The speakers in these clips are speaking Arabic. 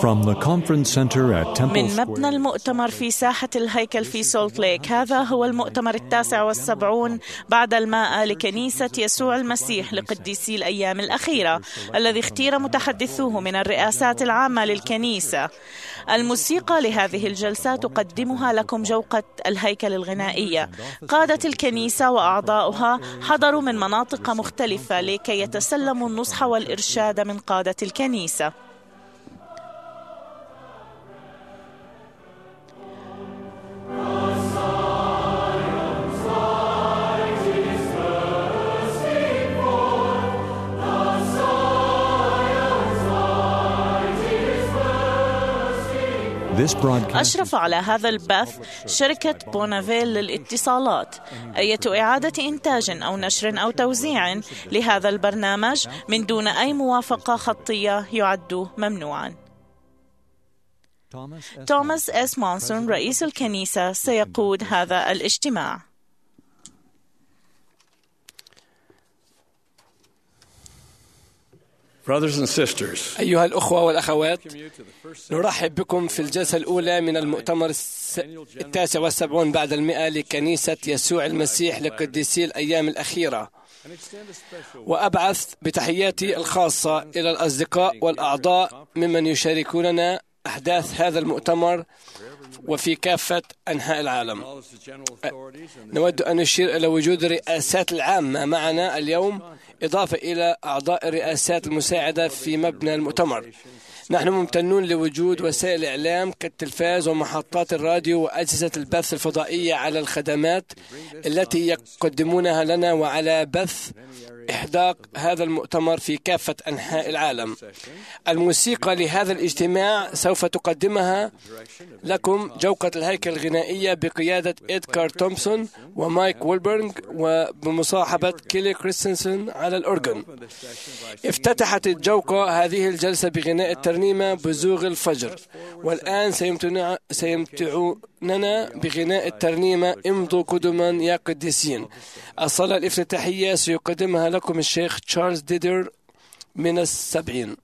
من مبنى المؤتمر في ساحة الهيكل في سولت ليك، هذا هو المؤتمر 79 بعد الماء لكنيسة يسوع المسيح لقديسي الأيام الأخيرة، الذي اختير متحدثوه من الرئاسات العامة للكنيسة. الموسيقى لهذه الجلسة تقدمها لكم جوقة الهيكل الغنائية. قادة الكنيسة وأعضاؤها حضروا من مناطق مختلفة لكي يتسلموا النصح والإرشاد من قادة الكنيسة. أشرف على هذا البث شركة بونافيل للاتصالات. أي إعادة إنتاج أو نشر أو توزيع لهذا البرنامج من دون أي موافقة خطية يعد ممنوعا. توماس إس مونسون رئيس الكنيسة سيقود هذا الاجتماع. أيها الأخوة والأخوات، نرحب بكم في الجلسة الأولى من المؤتمر 79 بعد المئة لكنيسة يسوع المسيح لقديسي الأيام الأخيرة، وأبعث بتحياتي الخاصة إلى الأصدقاء والأعضاء ممن يشاركوننا أحداث هذا المؤتمر وفي كافة أنحاء العالم. نود أن نشير إلى وجود الرئاسات العامة معنا اليوم، إضافة إلى أعضاء الرئاسات المساعدة في مبنى المؤتمر. نحن ممتنون لوجود وسائل الإعلام كالتلفاز ومحطات الراديو وأجهزة البث الفضائية على الخدمات التي يقدمونها لنا وعلى بث إحداق هذا المؤتمر في كافة أنحاء العالم. الموسيقى لهذا الاجتماع سوف تقدمها لكم جوقة الهيكل الغنائية بقيادة إدكار تومسون ومايك ويلبرغ وبمصاحبة كيلي كريستنسن على الأورغن. افتتحت الجوقة هذه الجلسة بغناء الترنيمة بزوغ الفجر، والآن سيمتعوننا بغناء الترنيمة امضوا قدما يا قديسين. الصلاة الافتتاحية سيقدمها لكم الشيخ تشارلز ديدر من السبعين.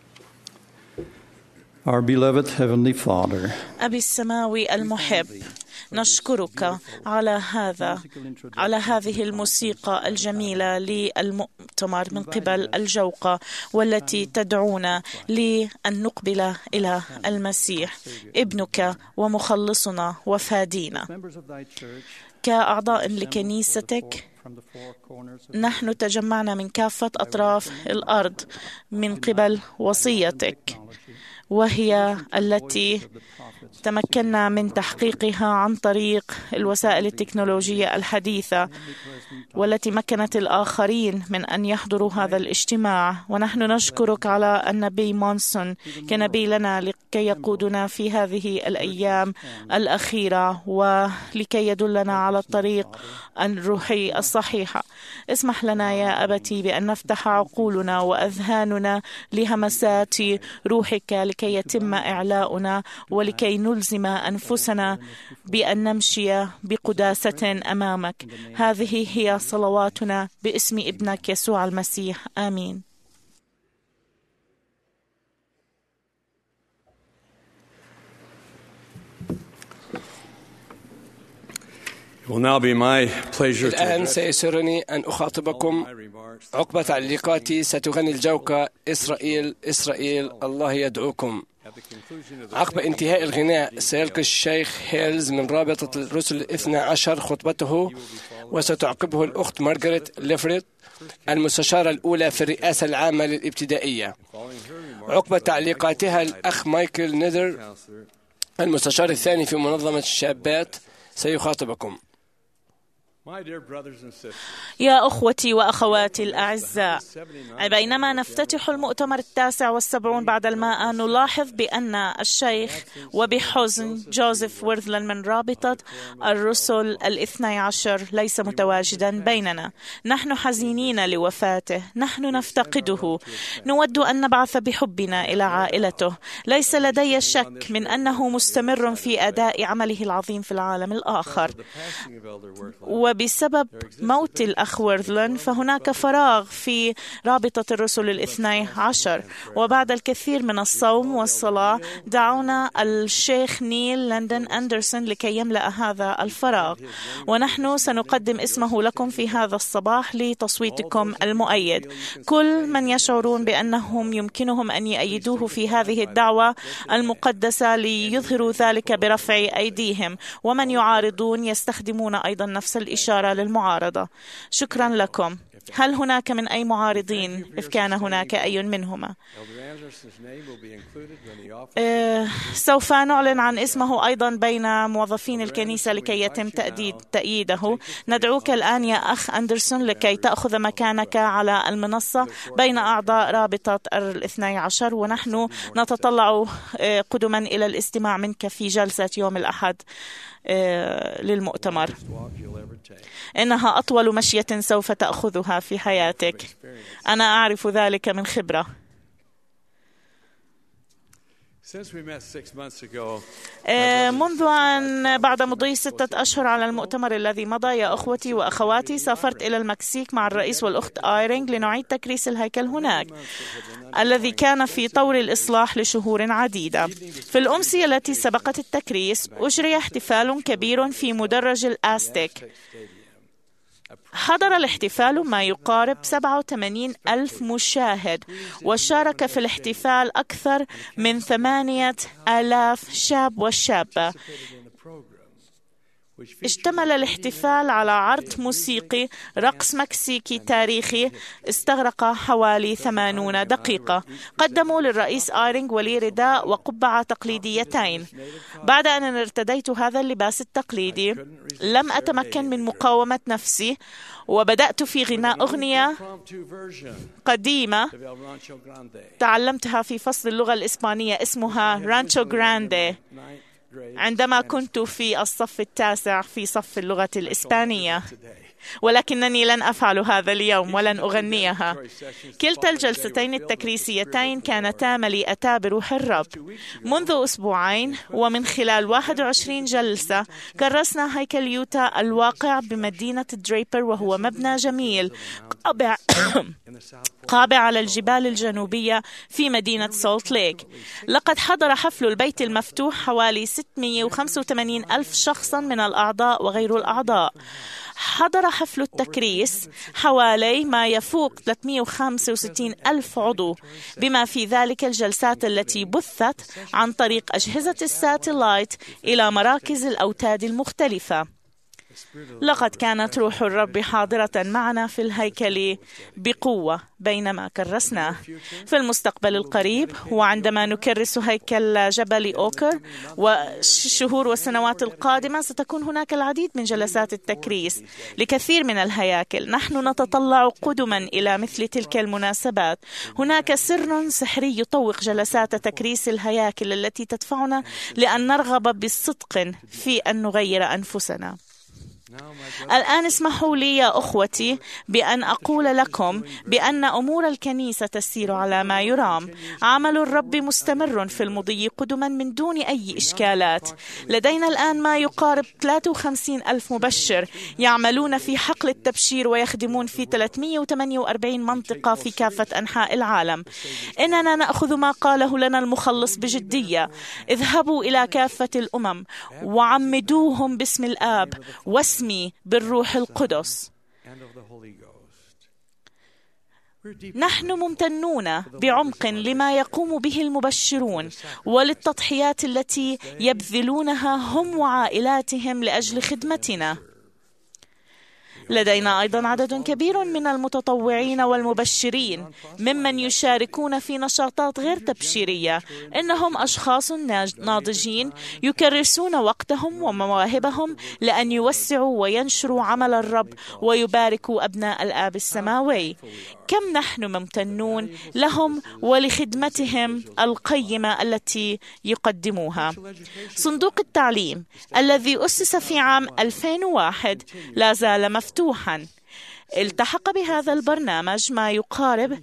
Our beloved Heavenly Father, أبي السماوي المحب، نشكرك على هذه الموسيقى الجميلة للمؤتمر من قبل الجوقة، والتي تدعونا لأن نقبل إلى المسيح ابنك ومخلصنا وفادينا. كأعضاء لكنيستك نحن تجمعنا من كافة أطراف الأرض من قبل وصيتك، وهي التي تمكنا من تحقيقها عن طريق الوسائل التكنولوجية الحديثة، والتي مكنت الآخرين من أن يحضروا هذا الاجتماع. ونحن نشكرك على النبي مونسون كنبي لنا لكي يقودنا في هذه الأيام الأخيرة ولكي يدلنا على الطريق الروحي الصحيحة. اسمح لنا يا أبتي بأن نفتح عقولنا وأذهاننا لهمسات روحك لكي يتم إعلاؤنا، ولكي نلزم أنفسنا بأن نمشي بقداسة أمامك. هذه هي صلواتنا باسم ابنك يسوع المسيح، آمين. الآن سيسرني أن أخاطبكم عقب تعليقاتي. ستغني الجوقة إسرائيل إسرائيل الله يدعوكم. عقب انتهاء الغناء سيلقي الشيخ هيلز من رابطة الرسل 12 خطبته، وستعقبه الأخت مارغريت ليفريت المستشارة الأولى في الرئاسة العامة للابتدائية. عقب تعليقاتها الأخ مايكل نيدر المستشار الثاني في منظمة الشابات سيخاطبكم. يا أخوتي وأخواتي الأعزاء، بينما نفتتح المؤتمر 79 بعد الماء، نلاحظ بأن الشيخ وبحزن جوزيف ويرثلاند من رابطة الرسل 12 ليس متواجدا بيننا. نحن حزينين لوفاته، نحن نفتقده، نود أن نبعث بحبنا إلى عائلته. ليس لدي شك من أنه مستمر في أداء عمله العظيم في العالم الآخر، وبسبب موت الأخ ويرثلاند فهناك فراغ في رابطة الرسل 12. وبعد الكثير من الصوم والصلاة دعونا الشيخ نيل لندن أندرسون لكي يملأ هذا الفراغ، ونحن سنقدم اسمه لكم في هذا الصباح لتصويتكم المؤيد. كل من يشعرون بأنهم يمكنهم أن يؤيدوه في هذه الدعوة المقدسة ليظهروا ذلك برفع أيديهم، ومن يعارضون يستخدمون أيضا نفس الإشارة للمعارضة. شكرا لكم. هل هناك من أي معارضين إذ كان هناك أي منهما؟ سوف نعلن عن اسمه أيضا بين موظفين الكنيسة لكي يتم تأييده. ندعوك الآن يا أخ أندرسون لكي تأخذ مكانك على المنصة بين أعضاء رابطة 12، ونحن نتطلع قدما إلى الاستماع منك في جلسة يوم الأحد للمؤتمر. إنها أطول مشية سوف تأخذها في حياتك، أنا أعرف ذلك من خبرة. منذ أن بعد مضي 6 أشهر على المؤتمر الذي مضى يا أخوتي وأخواتي، سافرت إلى المكسيك مع الرئيس والأخت آيرينغ لنعيد تكريس الهيكل هناك الذي كان في طور الإصلاح لشهور عديدة. في الأمسية التي سبقت التكريس أجري احتفال كبير في مدرج الآستيك. حضر الاحتفال ما يقارب 87,000 مشاهد، وشارك في الاحتفال أكثر من 8,000 شاب وشابة. اشتمل الاحتفال على عرض موسيقي، رقص مكسيكي تاريخي استغرق حوالي 80 دقيقة. قدموا للرئيس آيرينغ ولي رداء وقبعة تقليديتين. بعد أن ارتديت هذا اللباس التقليدي لم أتمكن من مقاومة نفسي، وبدأت في غناء أغنية قديمة تعلمتها في فصل اللغة الإسبانية اسمها رانشو غراندي عندما كنت في الصف 9 في صف اللغة الإسبانية، ولكنني لن أفعل هذا اليوم ولن أغنيها. كلتا الجلستين التكريسيتين كانتا مليئتا بروح الرب. منذ أسبوعين ومن خلال 21 جلسة كرسنا هيكل يوتا الواقع بمدينة دريبر، وهو مبنى جميل قابع على الجبال الجنوبية في مدينة سولت ليك. لقد حضر حفل البيت المفتوح حوالي 685 ألف شخصا من الأعضاء وغير الأعضاء. حضر حفل التكريس حوالي ما يفوق 365 ألف عضو، بما في ذلك الجلسات التي بثت عن طريق أجهزة الساتلايت إلى مراكز الأوتاد المختلفة. لقد كانت روح الرب حاضرة معنا في الهيكل بقوة بينما كرسناه. في المستقبل القريب وعندما نكرس هيكل جبل أوكر والشهور والسنوات القادمة ستكون هناك العديد من جلسات التكريس لكثير من الهياكل. نحن نتطلع قدما إلى مثل تلك المناسبات. هناك سر سحري يطوق جلسات تكريس الهياكل التي تدفعنا لأن نرغب بالصدق في أن نغير أنفسنا. الآن اسمحوا لي يا أخوتي بأن أقول لكم بأن أمور الكنيسة تسير على ما يرام. عمل الرب مستمر في المضي قدما من دون أي إشكالات. لدينا الآن ما يقارب 53 ألف مبشر يعملون في حقل التبشير ويخدمون في 348 منطقة في كافة أنحاء العالم. إننا نأخذ ما قاله لنا المخلص بجدية: اذهبوا إلى كافة الأمم وعمدوهم باسم الآب واسمي بالروح القدس. نحن ممتنون بعمق لما يقوم به المبشرون وللتضحيات التي يبذلونها هم وعائلاتهم لأجل خدمتنا. لدينا أيضا عدد كبير من المتطوعين والمبشرين ممن يشاركون في نشاطات غير تبشيرية. إنهم أشخاص ناضجين يكرسون وقتهم ومواهبهم لأن يوسعوا وينشروا عمل الرب ويباركوا أبناء الآب السماوي. كم نحن ممتنون لهم ولخدمتهم القيمة التي يقدموها. صندوق التعليم الذي أسس في عام 2001 لا زال مفتوحا. التحق بهذا البرنامج ما يقارب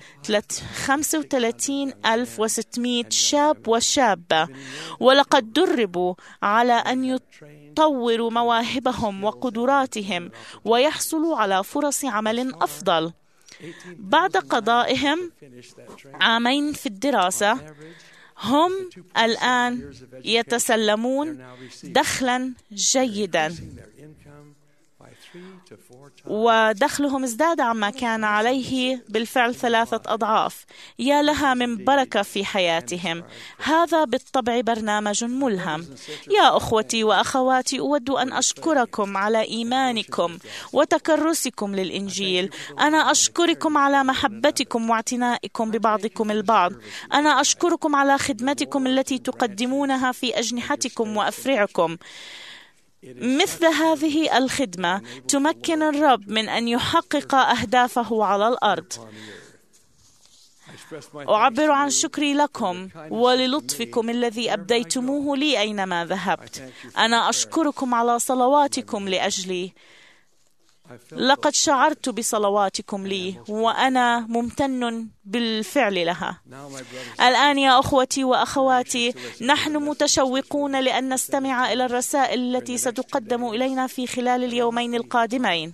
35,600 شاب وشابة، ولقد دربوا على أن يطوروا مواهبهم وقدراتهم ويحصلوا على فرص عمل أفضل. بعد قضائهم عامين في الدراسة، هم الآن يتسلمون دخلا جيدا، ودخلهم ازداد عما كان عليه بالفعل 3 أضعاف. يا لها من بركة في حياتهم. هذا بالطبع برنامج ملهم. يا أخوتي وأخواتي، أود أن أشكركم على إيمانكم وتكرسكم للإنجيل. أنا أشكركم على محبتكم واعتنائكم ببعضكم البعض. أنا أشكركم على خدمتكم التي تقدمونها في أجنحتكم وأفرعكم. مثل هذه الخدمة تمكن الرب من أن يحقق أهدافه على الأرض. أعبر عن شكري لكم وللطفكم الذي أبديتموه لي أينما ذهبت. أنا أشكركم على صلواتكم لأجلي. لقد شعرت بصلواتكم لي وأنا ممتن بالفعل لها. الآن يا أخوتي وأخواتي، نحن متشوقون لأن نستمع إلى الرسائل التي ستقدم إلينا في خلال اليومين القادمين،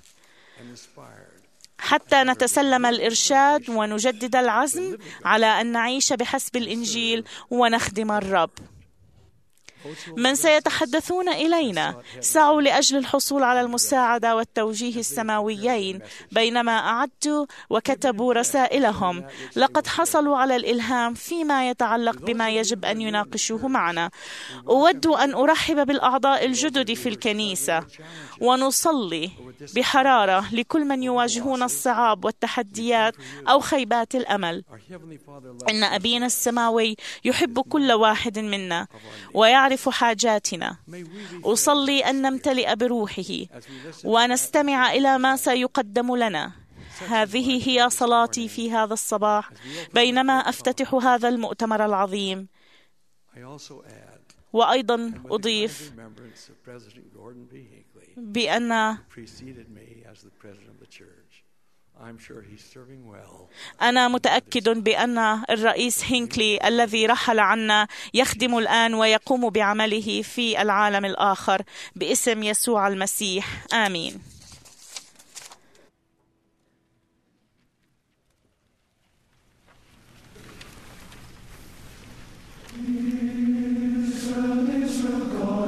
حتى نتسلم الإرشاد ونجدد العزم على أن نعيش بحسب الإنجيل ونخدم الرب. من سيتحدثون إلينا سعوا لأجل الحصول على المساعدة والتوجيه السماويين بينما أعدوا وكتبوا رسائلهم. لقد حصلوا على الإلهام فيما يتعلق بما يجب أن يناقشوه معنا. أود أن أرحب بالأعضاء الجدد في الكنيسة ونصلي بحرارة لكل من يواجهون الصعاب والتحديات أو خيبات الأمل. إن أبينا السماوي يحب كل واحد منا ويعرف حاجاتنا. أصلي أن نمتلئ بروحه ونستمع إلى ما سيقدم لنا. هذه هي صلاتي في هذا الصباح بينما أفتتح هذا المؤتمر العظيم. وأيضا أضيف بأن أنا متأكد بأن الرئيس هينكلي الذي رحل عنا يخدم الآن ويقوم بعمله في العالم الآخر باسم يسوع المسيح. آمين. God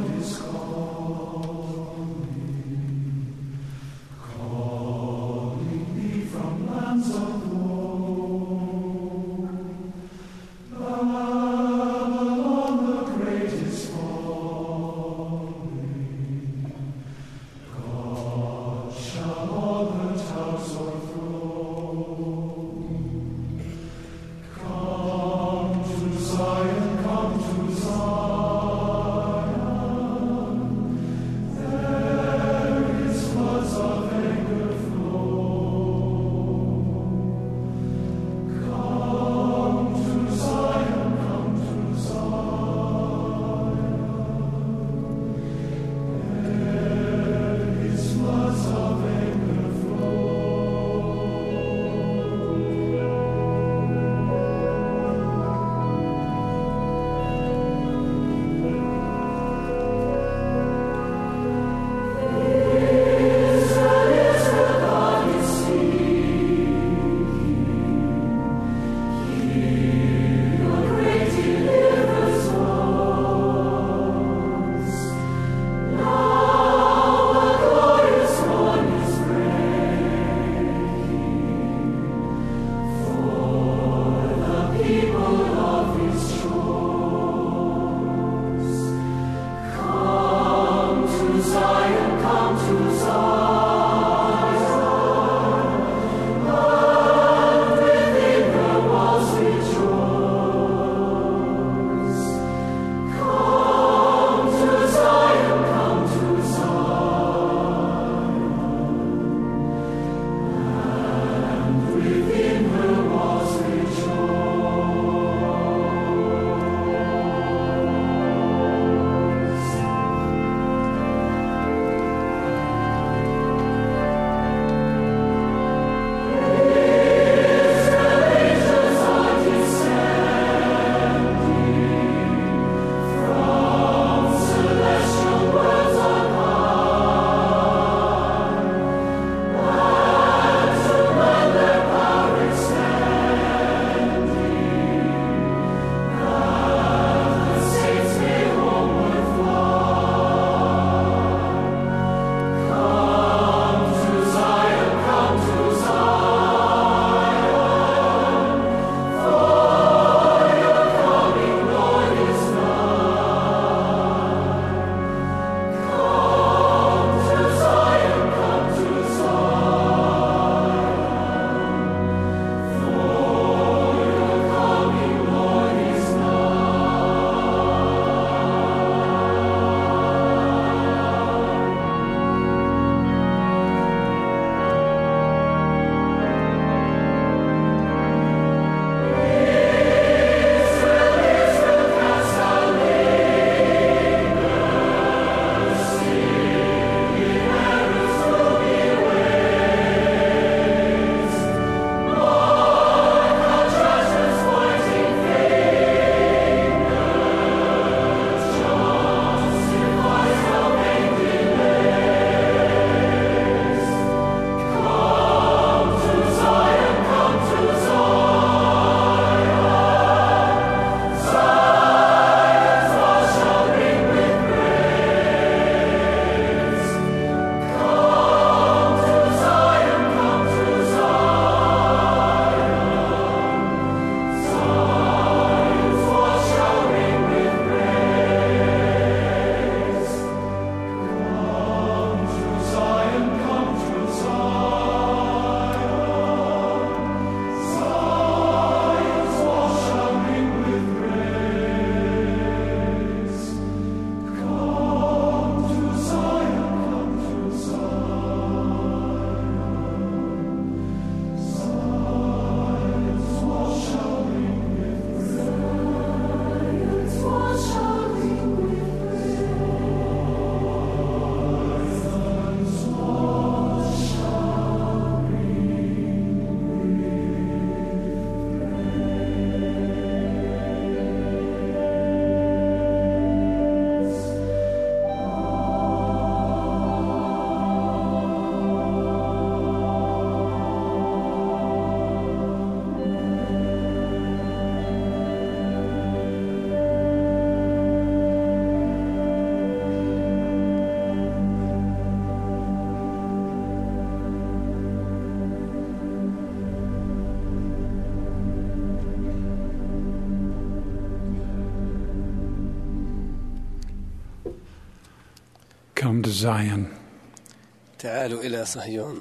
Come to Zion. تعالوا إلى صهيون.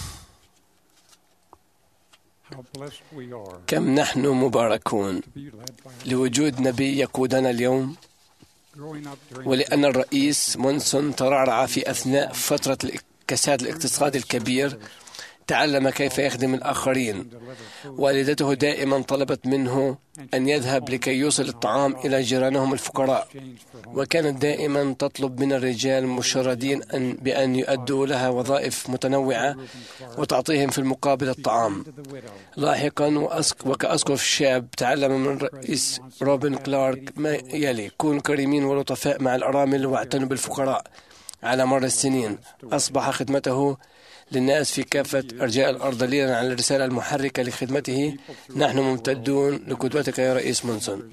How blessed we are كم نحن مباركون to be led by لوجود نبي يقودنا اليوم، growing up during ولأن الرئيس مونسون ترعرع في أثناء فترة الكساد الاقتصادي الكبير، تعلم كيف يخدم الآخرين. والدته دائما طلبت منه أن يذهب لكي يوصل الطعام إلى جيرانهم الفقراء، وكانت دائما تطلب من الرجال المشردين بأن يؤدوا لها وظائف متنوعة وتعطيهم في المقابل الطعام. لاحقا وكأسقف شاب تعلم من الرئيس روبن كلارك ما يلي: كونوا كريمين ولطفاء مع الأرامل واعتنوا بالفقراء. على مر السنين أصبح خدمته للناس في كافة أرجاء الأرض دليلا على الرسالة المحركة لخدمته. نحن ممتدون لقدوتك يا رئيس مونسون.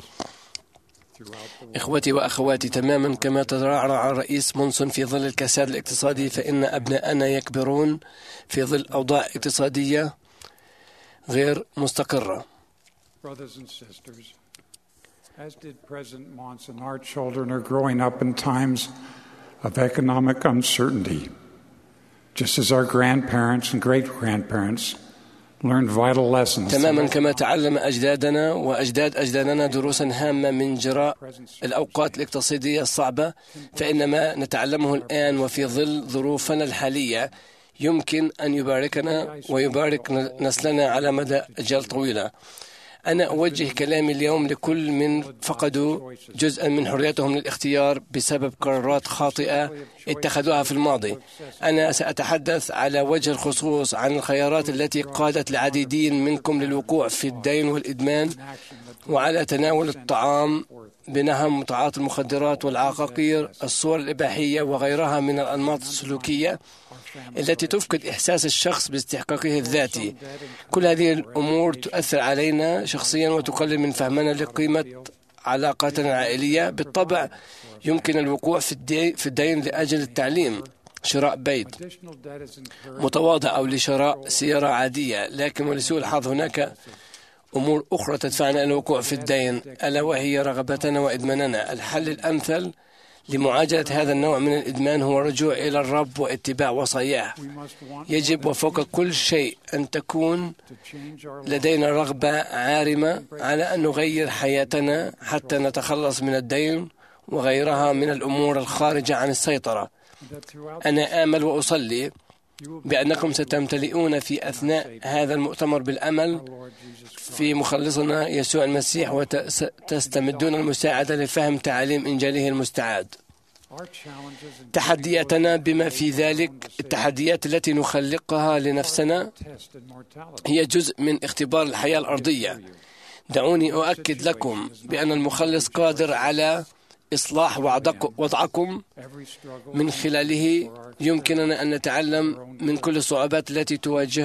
إخوتي وأخواتي، تماما كما ترعرع الرئيس مونسون في ظل الكساد الاقتصادي، فإن أبناءنا يكبرون في ظل أوضاع اقتصادية غير مستقرة. brothers and sisters, as did President Monson, our children are growing up in times of economic uncertainty, just as our grandparents and great-grandparents learned vital lessons. تماما كما تعلم أجدادنا وأجداد أجدادنا دروسا هامة من جراء الأوقات الاقتصادية الصعبة، فإن ما نتعلمه الآن وفي ظل ظروفنا الحالية يمكن أن يباركنا ويبارك نسلنا على مدى أجيال طويلة. أنا أوجه كلامي اليوم لكل من فقدوا جزءا من حريتهم للاختيار بسبب قرارات خاطئة اتخذوها في الماضي. أنا سأتحدث على وجه الخصوص عن الخيارات التي قادت العديدين منكم للوقوع في الدين والإدمان، وعلى تناول الطعام بنهم متعاطي المخدرات والعقاقير، الصور الإباحية وغيرها من الأنماط السلوكية التي تفقد إحساس الشخص باستحقاقه الذاتي. كل هذه الأمور تؤثر علينا شخصيا وتقلل من فهمنا لقيمة علاقاتنا العائلية. بالطبع يمكن الوقوع في الدين لأجل التعليم، شراء بيت متواضع أو لشراء سيارة عادية، لكن ولسوء الحظ هناك أمور أخرى تدفعنا إلى الوقوع في الدين، ألا وهي رغبتنا وإدماننا. الحل الأمثل لمعالجة هذا النوع من الإدمان هو الرجوع إلى الرب واتباع وصاياه. يجب وفوق كل شيء أن تكون لدينا رغبة عارمة على أن نغير حياتنا حتى نتخلص من الدين وغيرها من الأمور الخارجة عن السيطرة. أنا آمل وأصلي بأنكم ستمتلئون في أثناء هذا المؤتمر بالأمل في مخلصنا يسوع المسيح، وتستمدون المساعدة لفهم تعاليم إنجيله المستعاد. تحدياتنا بما في ذلك التحديات التي نخلقها لنفسنا هي جزء من اختبار الحياة الأرضية. دعوني أؤكد لكم بأن المخلص قادر على إصلاح وضعكم. من خلاله يمكننا أن نتعلم من كل الصعوبات التي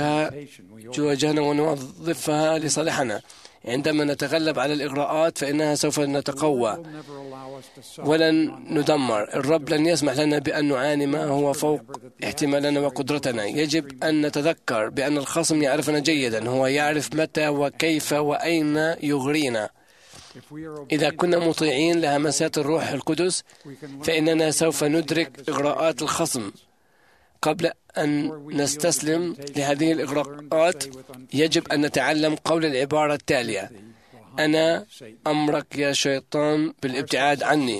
تواجهنا ونوظفها لصالحنا. عندما نتغلب على الإغراءات فإنها سوف نتقوى ولن ندمر. الرب لن يسمح لنا بأن نعاني ما هو فوق احتمالنا وقدرتنا. يجب أن نتذكر بأن الخصم يعرفنا جيدا، هو يعرف متى وكيف وأين يغرينا. إذا كنا مطيعين لهمسات الروح القدس فإننا سوف ندرك إغراءات الخصم. قبل أن نستسلم لهذه الإغراءات يجب أن نتعلم قول العبارة التالية: أنا أمرك يا شيطان بالابتعاد عني.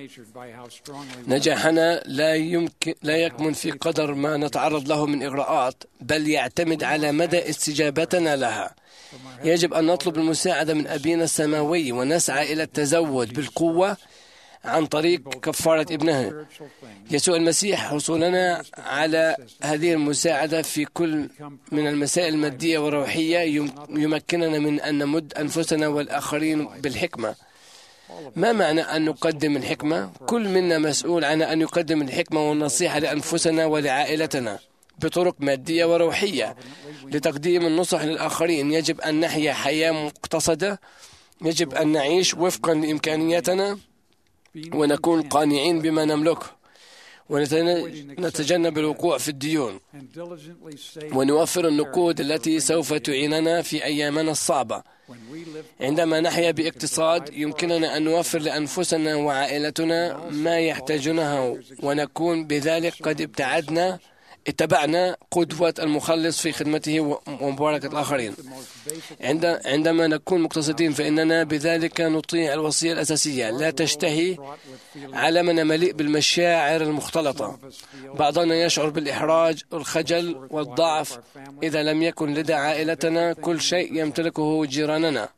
نجاحنا لا يكمن في قدر ما نتعرض له من إغراءات، بل يعتمد على مدى استجابتنا لها. يجب أن نطلب المساعدة من أبينا السماوي ونسعى إلى التزود بالقوة عن طريق كفارة ابنه يسوع المسيح. حصولنا على هذه المساعدة في كل من المسائل المادية والروحية يمكننا من أن نمد أنفسنا والآخرين بالحكمة. ما معنى أن نقدم الحكمة؟ كل منا مسؤول عن أن يقدم الحكمة والنصيحة لأنفسنا ولعائلتنا بطرق مادية وروحية لتقديم النصح للآخرين. يجب أن نحيا حياة مقتصدة، يجب أن نعيش وفقا لإمكانياتنا ونكون قانعين بما نملكه، ونتجنب الوقوع في الديون، ونوفر النقود التي سوف تعيننا في أيامنا الصعبة. عندما نحيا باقتصاد يمكننا أن نوفر لأنفسنا وعائلتنا ما يحتاجونه، ونكون بذلك قد اتبعنا قدوة المخلص في خدمته ومباركة الآخرين. عندما نكون مقتصدين فإننا بذلك نطيع الوصية الأساسية: لا تشتهي عالمنا مليء بالمشاعر المختلطة. بعضنا يشعر بالإحراج والخجل والضعف إذا لم يكن لدى عائلتنا كل شيء يمتلكه جيراننا.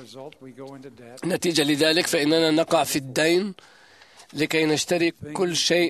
نتيجة لذلك فإننا نقع في الدين لكي نشتري كل شيء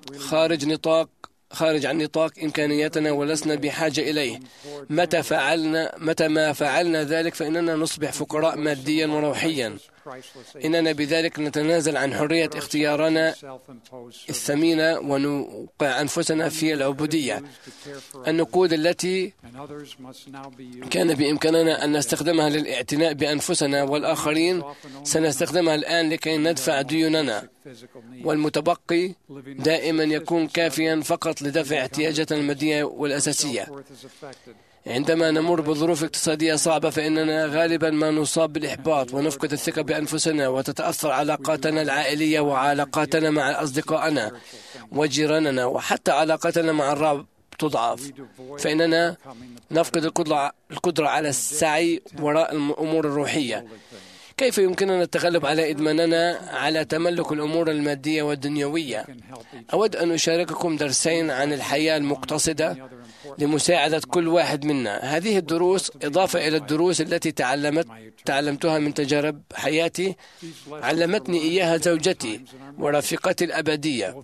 خارج عن نطاق إمكانياتنا ولسنا بحاجة إليه. متى ما فعلنا ذلك فإننا نصبح فقراء ماديا وروحيا. إننا بذلك نتنازل عن حرية اختيارنا الثمينة ونوقع أنفسنا في العبودية. النقود التي كان بإمكاننا أن نستخدمها للاعتناء بأنفسنا والآخرين سنستخدمها الآن لكي ندفع ديوننا، والمتبقي دائما يكون كافيا فقط لدفع احتياجاتنا المادية والأساسية. عندما نمر بظروف اقتصادية صعبة فإننا غالبا ما نصاب بالإحباط ونفقد الثقة بأنفسنا، وتتأثر علاقاتنا العائلية وعلاقاتنا مع أصدقائنا وجيراننا، وحتى علاقاتنا مع الرب تضعف، فإننا نفقد القدرة على السعي وراء الأمور الروحية. كيف يمكننا التغلب على إدماننا على تملك الأمور المادية والدنيوية؟ أود أن أشارككم درسين عن الحياة المقتصدة لمساعدة كل واحد منا. هذه الدروس إضافة إلى الدروس التي تعلمتها من تجارب حياتي علمتني إياها زوجتي ورفيقتي الأبدية.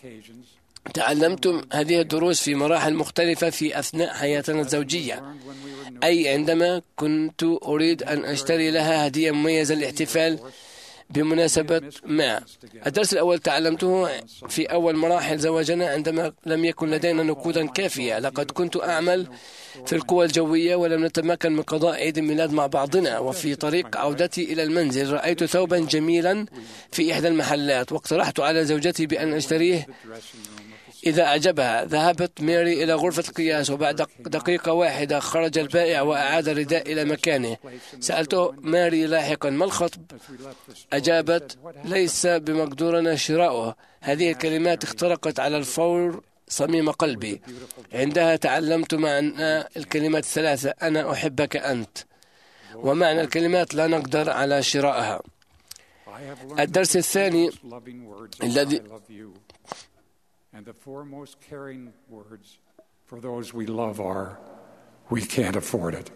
تعلمت هذه الدروس في مراحل مختلفة في أثناء حياتنا الزوجية، أي عندما كنت أريد أن أشتري لها هدية مميزة للاحتفال بمناسبة ما. الدرس الأول تعلمته في أول مراحل زواجنا عندما لم يكن لدينا نقودا كافية. لقد كنت أعمل في القوى الجوية ولم نتمكن من قضاء عيد الميلاد مع بعضنا، وفي طريق عودتي إلى المنزل رأيت ثوبا جميلا في إحدى المحلات واقترحت على زوجتي بأن أشتريه إذا أعجبها. ذهبت ماري إلى غرفة القياس، وبعد دقيقة واحدة خرج البائع وأعاد الرداء إلى مكانه. سألته ماري لاحقا: ما الخطب؟ أجابت: ليس بمقدورنا شراؤه. هذه الكلمات اخترقت على الفور صميم قلبي. عندها تعلمت معنى الكلمات الثلاثة: أنا أحبك أنت، ومعنى الكلمات لا نقدر على شرائها. الدرس الثاني الذي And the foremost caring words for those we love are, we can't afford it.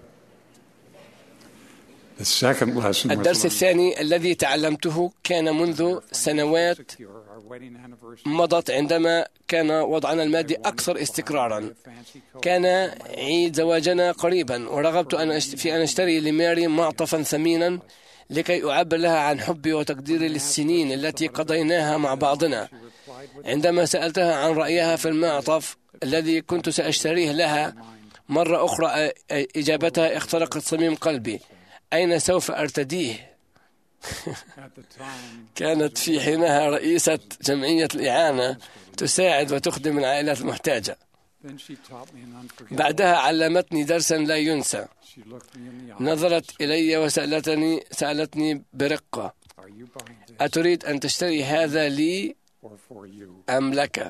The second lesson الدرس الثاني الذي تعلمته كان منذ سنوات مضت عندما كان وضعنا المادي أكثر استقرارا. كان عيد زواجنا قريبا، ورغبت في أن أشتري لماري معطفا ثمينا لكي أعبر لها عن حبي وتقديري للسنين التي قضيناها مع بعضنا. عندما سألتها عن رأيها في المعطف الذي كنت سأشتريه لها مرة أخرى، إجابتها اخترقت صميم قلبي: أين سوف أرتديه؟ كانت في حينها رئيسة جمعية الإعانة تساعد وتخدم العائلات المحتاجة. بعدها علمتني درسا لا ينسى. نظرت إلي وسألتني برقة: أتريد أن تشتري هذا لي أم لك؟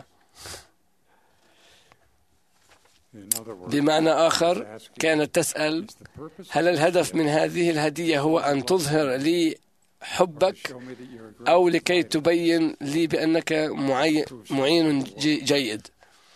بمعنى آخر كانت تسأل: هل الهدف من هذه الهدية هو أن تظهر لي حبك، أو لكي تبين لي بأنك معين جيد؟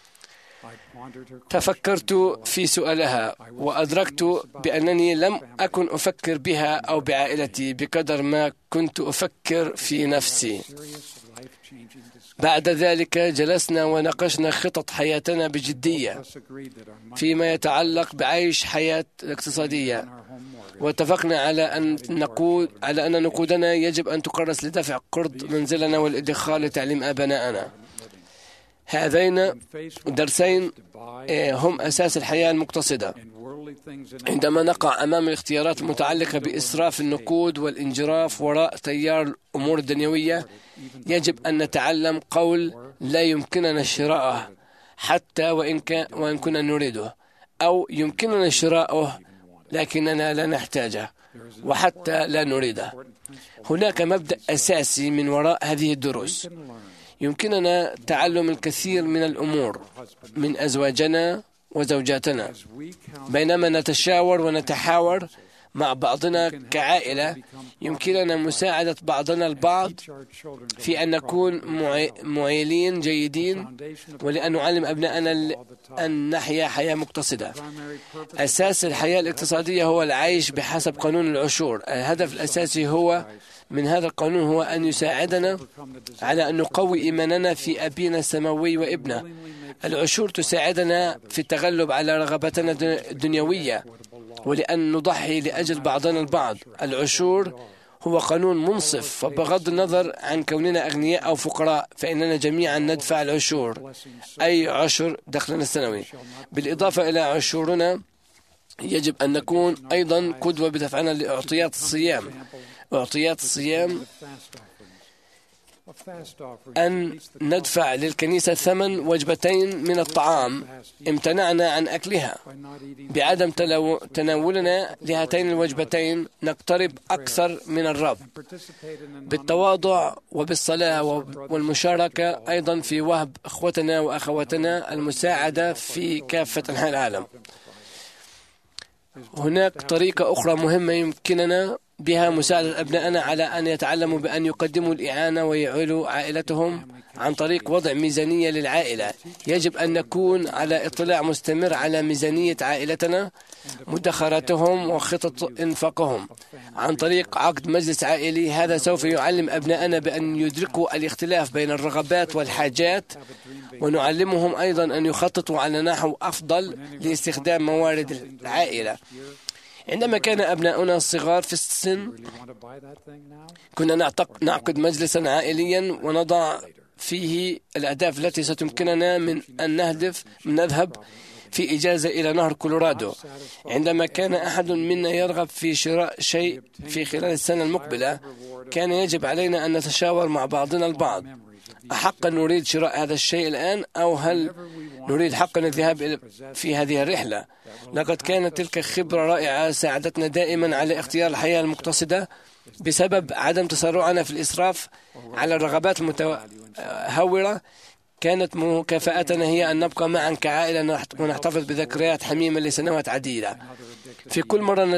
تفكرت في سؤالها وأدركت بأنني لم أكن أفكر بها أو بعائلتي بقدر ما كنت أفكر في نفسي. بعد ذلك جلسنا وناقشنا خطط حياتنا بجدية فيما يتعلق بعيش حياة الاقتصادية، واتفقنا على أن نقودنا يجب أن تكرس لدفع قرض منزلنا والادخار لتعليم أبنائنا. هذين الدرسين هم أساس الحياة المقتصدة. عندما نقع أمام الاختيارات المتعلقة بإسراف النقود والانجراف وراء تيار الأمور الدنيوية، يجب أن نتعلم قول لا يمكننا شراءه حتى وإن كنا نريده، أو يمكننا شراءه لكننا لا نحتاجه وحتى لا نريده. هناك مبدأ أساسي من وراء هذه الدروس. يمكننا تعلم الكثير من الأمور من أزواجنا وزوجاتنا بينما نتشاور ونتحاور مع بعضنا كعائلة. يمكننا مساعدة بعضنا البعض في أن نكون معيلين جيدين، ولأن نعلم أبنائنا أن نحيا حياة مقتصدة. أساس الحياة الاقتصادية هو العيش بحسب قانون العشور. الهدف الأساسي من هذا القانون هو أن يساعدنا على أن نقوي إيماننا في أبينا السماوي وابنه. العشور تساعدنا في التغلب على رغبتنا الدنيوية ولأن نضحي لأجل بعضنا البعض. العشور هو قانون منصف، فبغض النظر عن كوننا أغنياء أو فقراء فإننا جميعا ندفع العشور، أي عشر دخلنا السنوي. بالإضافة إلى عشورنا يجب أن نكون أيضا قدوة بدفعنا لأعطيات الصيام. أعطيات الصيام أن ندفع للكنيسة ثمن وجبتين من الطعام امتنعنا عن أكلها. بعدم تناولنا لهاتين الوجبتين نقترب أكثر من الرب بالتواضع وبالصلاة والمشاركة، أيضا في وهب أخوتنا وأخواتنا المساعدة في كافة أنحاء العالم. هناك طريقة أخرى مهمة يمكننا بها مساعدة أبنائنا على أن يتعلموا بأن يقدموا الإعانة ويعولوا عائلتهم عن طريق وضع ميزانية للعائلة. يجب أن نكون على اطلاع مستمر على ميزانية عائلتنا، مدخراتهم وخطط إنفاقهم عن طريق عقد مجلس عائلي. هذا سوف يعلم أبنائنا بأن يدركوا الاختلاف بين الرغبات والحاجات، ونعلمهم أيضا أن يخططوا على نحو أفضل لاستخدام موارد العائلة. عندما كان أبناؤنا الصغار في السن كنا نعقد مجلسا عائليا ونضع فيه الأهداف التي ستمكننا من أن نذهب في إجازة إلى نهر كولورادو. عندما كان أحد منا يرغب في شراء شيء في خلال السنة المقبلة كان يجب علينا أن نتشاور مع بعضنا البعض: أحقا نريد شراء هذا الشيء الآن، أو هل نريد حقا الذهاب في هذه الرحلة؟ لقد كانت تلك خبرة رائعة ساعدتنا دائما على اختيار الحياة المقتصدة بسبب عدم تسرعنا في الإسراف على الرغبات المتهورة. كانت مكافأتنا هي أن نبقى معا كعائلة ونحتفظ بذكريات حميمة لسنوات عديدة. في كل مرة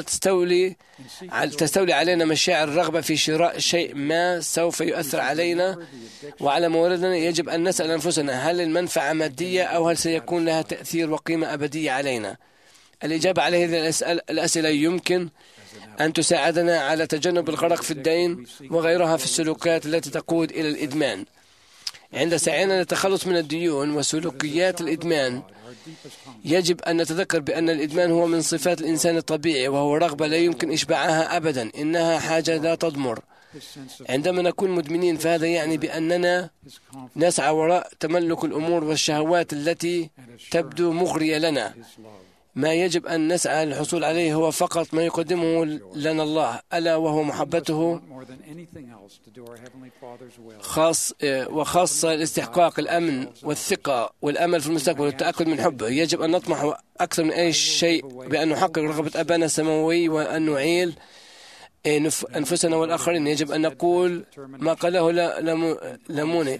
تستولي علينا مشاعر الرغبة في شراء شيء ما سوف يؤثر علينا وعلى مواردنا، يجب أن نسأل أنفسنا: هل المنفعة مادية أو هل سيكون لها تأثير وقيمة أبدية علينا؟ الإجابة على هذه الأسئلة يمكن أن تساعدنا على تجنب الغرق في الدين وغيرها في السلوكات التي تقود إلى الإدمان. عند سعينا للتخلص من الديون وسلوكيات الإدمان يجب أن نتذكر بأن الإدمان هو من صفات الإنسان الطبيعي، وهو رغبة لا يمكن إشباعها أبدا، إنها حاجة لا تضمر. عندما نكون مدمنين فهذا يعني بأننا نسعى وراء تملك الأمور والشهوات التي تبدو مغرية لنا. ما يجب أن نسعى للحصول عليه هو فقط ما يقدمه لنا الله، ألا وهو محبته وخاصة الاستحقاق الأمن والثقة والأمل في المستقبل والتأكد من حبه. يجب أن نطمح أكثر من أي شيء بأن نحقق رغبة أبانا السماوي وأن نعيل أنفسنا والآخرين. يجب أن نقول ما قاله لموني: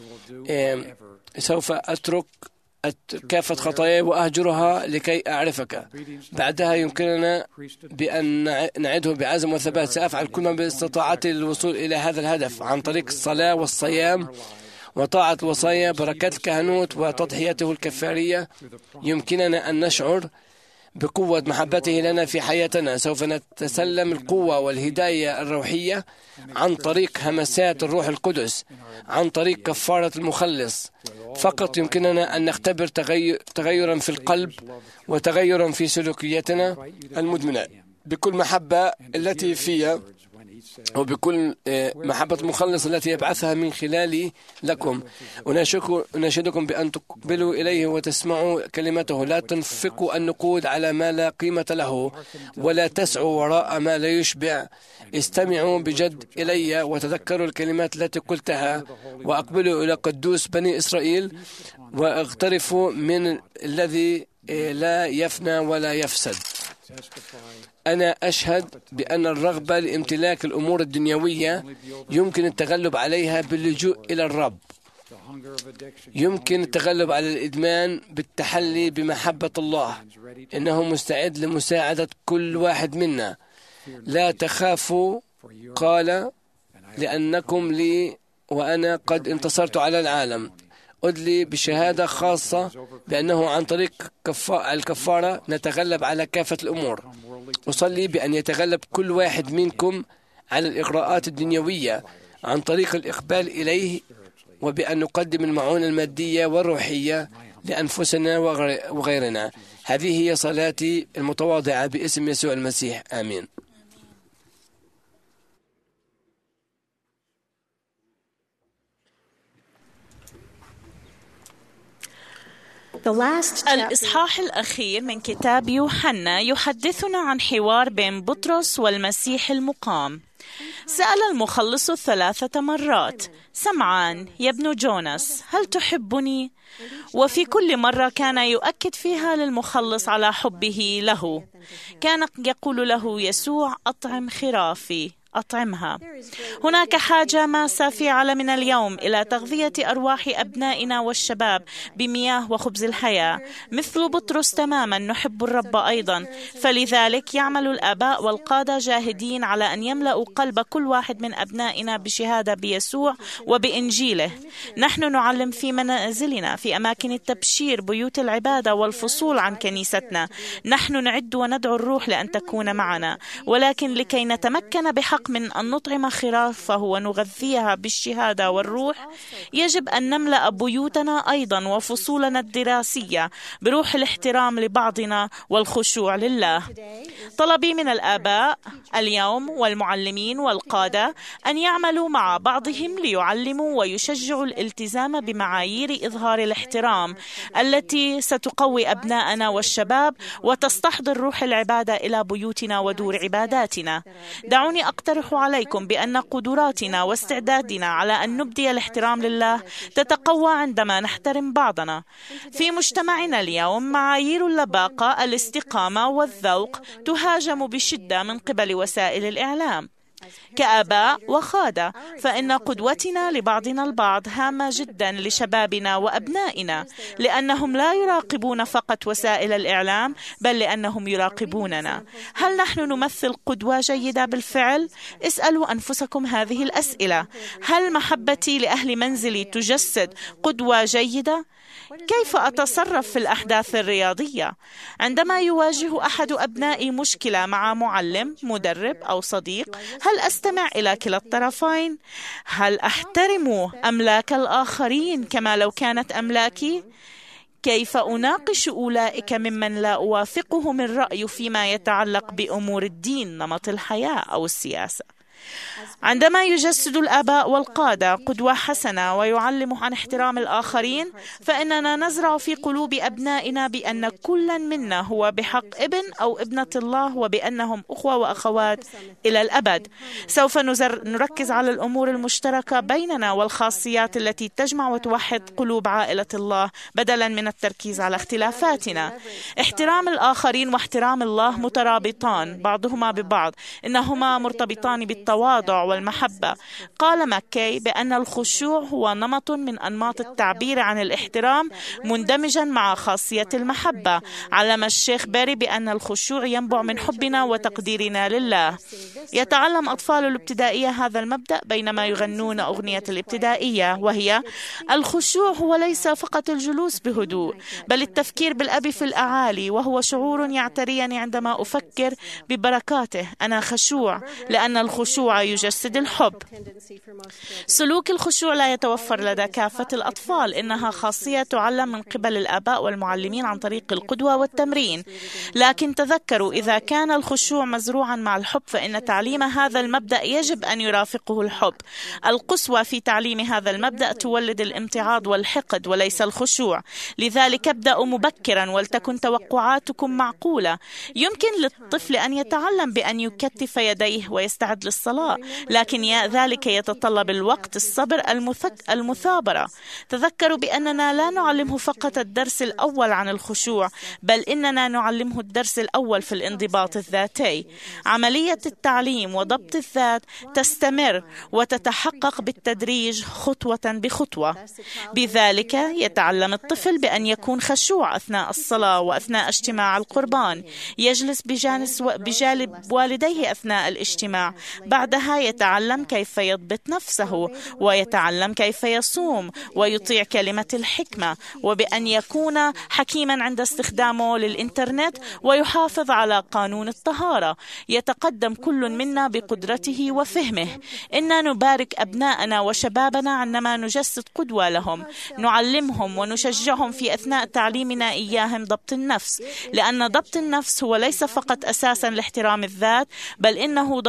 سوف أترك كافة خطاياي وأهجرها لكي أعرفك. بعدها يمكننا بأن نعده بعزم وثبات: سأفعل كل ما باستطاعتي للوصول إلى هذا الهدف عن طريق الصلاة والصيام وطاعة الوصايا، بركات الكهنوت وتضحيته الكفارية. يمكننا أن نشعر بقوة محبته لنا في حياتنا. سوف نتسلم القوة والهداية الروحية عن طريق همسات الروح القدس، عن طريق كفارة المخلص. فقط يمكننا أن نختبر تغيرا في القلب وتغيرا في سلوكياتنا المدمنة بكل محبة التي فيها وبكل محبة المخلص التي يبعثها من خلالي لكم. أناشدكم بأن تقبلوا إليه وتسمعوا كلمته. لا تنفقوا النقود على ما لا قيمة له، ولا تسعوا وراء ما لا يشبع. استمعوا بجد إلي وتذكروا الكلمات التي قلتها، وأقبلوا إلى قدوس بني إسرائيل، واغترفوا من الذي لا يفنى ولا يفسد. أنا أشهد بأن الرغبة لامتلاك الأمور الدنيوية يمكن التغلب عليها باللجوء إلى الرب. يمكن التغلب على الإدمان بالتحلي بمحبة الله. إنه مستعد لمساعدة كل واحد منا. لا تخافوا، قال، لأنكم لي وأنا قد انتصرت على العالم. أدلي بشهادة خاصة بأنه عن طريق الكفارة نتغلب على كافة الأمور. أصلي بأن يتغلب كل واحد منكم على الإغراءات الدنيوية عن طريق الإقبال إليه، وبأن نقدم المعونة المادية والروحية لأنفسنا وغيرنا. هذه هي صلاتي المتواضعة باسم يسوع المسيح. آمين. الإصحاح الأخير من كتاب يوحنا يحدثنا عن حوار بين بطرس والمسيح المقام. سأل المخلص 3 مرات: سمعان يا ابن جوناس، هل تحبني؟ وفي كل مرة كان يؤكد فيها للمخلص على حبه له. كان يقول له يسوع: أطعم خرافي، أطعمها. هناك حاجة ماسة في عالمنا اليوم إلى تغذية أرواح أبنائنا والشباب بمياه وخبز الحياة. مثل بطرس تماما نحب الرب أيضا، فلذلك يعمل الآباء والقادة جاهدين على أن يملأوا قلب كل واحد من أبنائنا بشهادة بيسوع وبإنجيله. نحن نعلم في منازلنا، في أماكن التبشير، بيوت العبادة والفصول عن كنيستنا. نحن نعد وندعو الروح لأن تكون معنا، ولكن لكي نتمكن بحق من أن نطعم خرافه ونغذيها بالشهادة والروح، يجب أن نملأ بيوتنا أيضا وفصولنا الدراسية بروح الاحترام لبعضنا والخشوع لله. طلبي من الآباء اليوم والمعلمين والقادة أن يعملوا مع بعضهم ليعلموا ويشجعوا الالتزام بمعايير إظهار الاحترام التي ستقوي أبناءنا والشباب وتستحضر روح العبادة إلى بيوتنا ودور عباداتنا. دعوني أقترح عليكم بأن قدراتنا واستعدادنا على أن نبدي الاحترام لله تتقوى عندما نحترم بعضنا. في مجتمعنا اليوم معايير اللباقة، الاستقامة والذوق تهاجم بشدة من قبل وسائل الإعلام. كآباء وخادة فإن قدوتنا لبعضنا البعض هامة جدا لشبابنا وأبنائنا، لأنهم لا يراقبون فقط وسائل الإعلام، بل لأنهم يراقبوننا. هل نحن نمثل قدوة جيدة بالفعل؟ اسألوا أنفسكم هذه الأسئلة. هل محبتي لأهل منزلي تجسد قدوة جيدة؟ كيف أتصرف في الأحداث الرياضية؟ عندما يواجه أحد أبنائي مشكلة مع معلم، مدرب أو صديق، هل أستمع إلى كلا الطرفين؟ هل أحترم أملاك الآخرين كما لو كانت أملاكي؟ كيف أناقش أولئك ممن لا أوافقهم الرأي فيما يتعلق بأمور الدين، نمط الحياة أو السياسة؟ عندما يجسد الآباء والقادة قدوة حسنة ويعلموا عن احترام الآخرين، فإننا نزرع في قلوب أبنائنا بأن كل منا هو بحق ابن أو ابنة الله، وبأنهم أخوة وأخوات إلى الأبد. سوف نركز على الأمور المشتركة بيننا والخاصيات التي تجمع وتوحد قلوب عائلة الله بدلا من التركيز على اختلافاتنا. احترام الآخرين واحترام الله مترابطان بعضهما ببعض، إنهما مرتبطان بالتواضع والمحبة. قال ماكي بأن الخشوع هو نمط من أنماط التعبير عن الاحترام مندمجا مع خاصية المحبة. علم الشيخ باري بأن الخشوع ينبع من حبنا وتقديرنا لله. يتعلم أطفال الابتدائية هذا المبدأ بينما يغنون أغنية الابتدائية، وهي: الخشوع هو ليس فقط الجلوس بهدوء، بل التفكير بالأب في الأعالي، وهو شعور يعتريني عندما أفكر ببركاته. أنا خشوع لأن الخشوع الخشوع يجسد الحب. سلوك الخشوع لا يتوفر لدى كافة الأطفال، إنها خاصية تعلم من قبل الآباء والمعلمين عن طريق القدوة والتمرين. لكن تذكروا، إذا كان الخشوع مزروعا مع الحب فإن تعليم هذا المبدأ يجب أن يرافقه الحب. القسوة في تعليم هذا المبدأ تولد الامتعاض والحقد وليس الخشوع. لذلك ابدأوا مبكرا ولتكن توقعاتكم معقولة. يمكن للطفل أن يتعلم بأن يكتف يديه ويستعد للصلاة، لكن ذلك يتطلب الوقت، الصبر، المثابرة. تذكروا بأننا لا نعلمه فقط الدرس الأول عن الخشوع، بل إننا نعلمه الدرس الأول في الانضباط الذاتي. عملية التعليم وضبط الذات تستمر وتتحقق بالتدريج خطوة بخطوة. بذلك يتعلم الطفل بأن يكون خشوع أثناء الصلاة وأثناء اجتماع القربان، يجلس بجانب والديه أثناء الاجتماع. بعدها يتعلم كيف يضبط نفسه، ويتعلم كيف يصوم ويطيع كلمة الحكمة، وبأن يكون حكيما عند استخدامه للإنترنت ويحافظ على قانون الطهارة. يتقدم كل منا بقدرته وفهمه. إننا نبارك أبناءنا وشبابنا عندما نجسد قدوة لهم، نعلمهم ونشجعهم في أثناء تعليمنا إياهم ضبط النفس، لأن ضبط النفس هو ليس فقط أساسا لاحترام الذات، بل إنه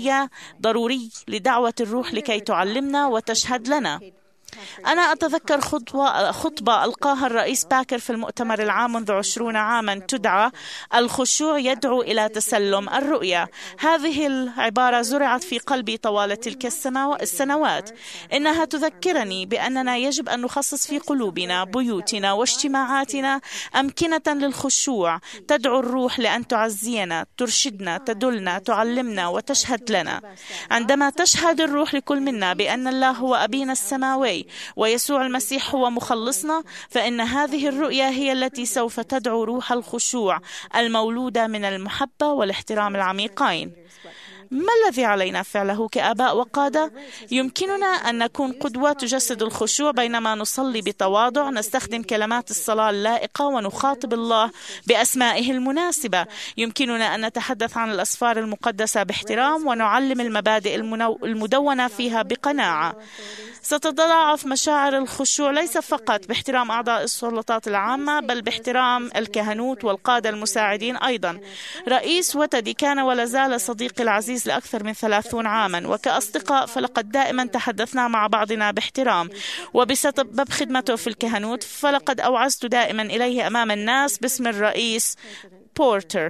ضروري لدعوة الروح لكي تعلمنا وتشهد لنا. أنا أتذكر خطبة ألقاها الرئيس باكر في المؤتمر العام منذ 20 عاما تدعى الخشوع يدعو إلى تسلم الرؤية. هذه العبارة زرعت في قلبي طوال تلك السنوات. إنها تذكرني بأننا يجب أن نخصص في قلوبنا، بيوتنا واجتماعاتنا أمكنة للخشوع، تدعو الروح لأن تعزينا، ترشدنا، تدلنا، تعلمنا وتشهد لنا. عندما تشهد الروح لكل منا بأن الله هو أبينا السماوي ويسوع المسيح هو مخلصنا، فإن هذه الرؤية هي التي سوف تدعو روح الخشوع المولودة من المحبة والاحترام العميقين. ما الذي علينا فعله كآباء وقادة؟ يمكننا أن نكون قدوة تجسد الخشوع بينما نصلي بتواضع، نستخدم كلمات الصلاة اللائقة ونخاطب الله بأسمائه المناسبة. يمكننا أن نتحدث عن الأسفار المقدسة باحترام ونعلم المبادئ المدونة فيها بقناعة. ستتضاعف مشاعر الخشوع ليس فقط باحترام أعضاء السلطات العامة، بل باحترام الكهنوت والقادة المساعدين أيضا. رئيس وتدي كان ولا زال صديقي العزيز لأكثر من 30 عاما، وكأصدقاء فلقد دائما تحدثنا مع بعضنا باحترام، وبسبب خدمته في الكهنوت فلقد أوعزت دائما إليه أمام الناس باسم الرئيس بورتر.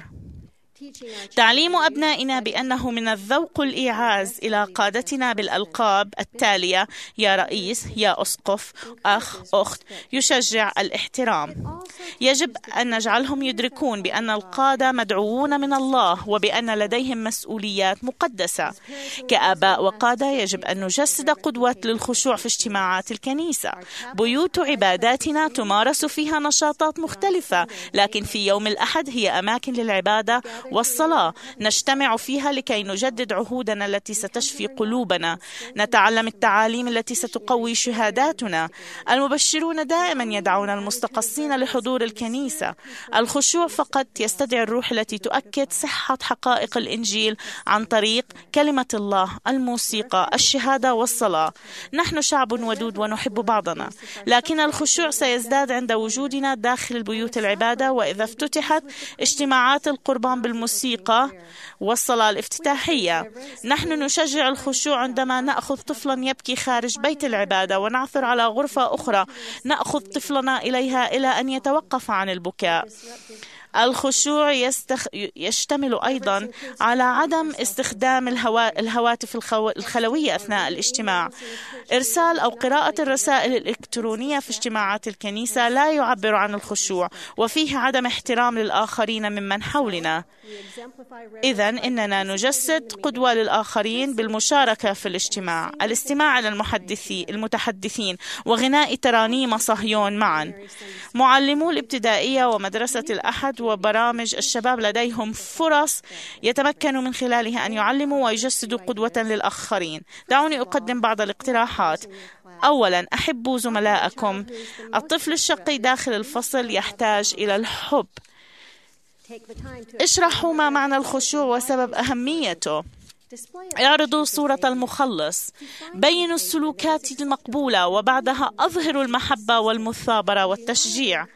تعليم أبنائنا بأنه من الذوق الإيعاز إلى قادتنا بالألقاب التالية: يا رئيس، يا أسقف، أخ، أخت، يشجع الاحترام. يجب أن نجعلهم يدركون بأن القادة مدعوون من الله وبأن لديهم مسؤوليات مقدسة. كآباء وقادة يجب أن نجسد قدوة للخشوع في اجتماعات الكنيسة. بيوت عباداتنا تمارس فيها نشاطات مختلفة، لكن في يوم الأحد هي أماكن للعبادة والصلاة. نجتمع فيها لكي نجدد عهودنا التي ستشفي قلوبنا، نتعلم التعاليم التي ستقوي شهاداتنا. المبشرون دائما يدعون المستقصين لحضور الكنيسة. الخشوع فقط يستدعي الروح التي تؤكد صحة حقائق الإنجيل عن طريق كلمة الله، الموسيقى، الشهادة والصلاة. نحن شعب ودود ونحب بعضنا، لكن الخشوع سيزداد عند وجودنا داخل البيوت العبادة، وإذا افتتحت اجتماعات القربان بالموسيقى والصلاة الافتتاحية. نحن نشجع الخشوع عندما نأخذ طفلا يبكي خارج بيت العبادة ونعثر على غرفة أخرى نأخذ طفلنا إليها إلى أن يتوقف عن البكاء. الخشوع يشتمل أيضا على عدم استخدام الهواتف الخلوية أثناء الاجتماع. إرسال أو قراءة الرسائل الإلكترونية في اجتماعات الكنيسة لا يعبر عن الخشوع، وفيه عدم احترام للآخرين ممن حولنا. إذن إننا نجسد قدوة للآخرين بالمشاركة في الاجتماع، الاستماع إلى المتحدثين وغناء ترانيم صهيون معا. معلمو الابتدائية ومدرسة الأحد وبرامج الشباب لديهم فرص يتمكنوا من خلالها أن يعلموا ويجسدوا قدوة للآخرين. دعوني أقدم بعض الاقتراحات. أولا، أحبوا زملائكم. الطفل الشقي داخل الفصل يحتاج إلى الحب. اشرحوا ما معنى الخشوع وسبب أهميته. اعرضوا صورة المخلص، بينوا السلوكات المقبولة، وبعدها أظهروا المحبة والمثابرة والتشجيع.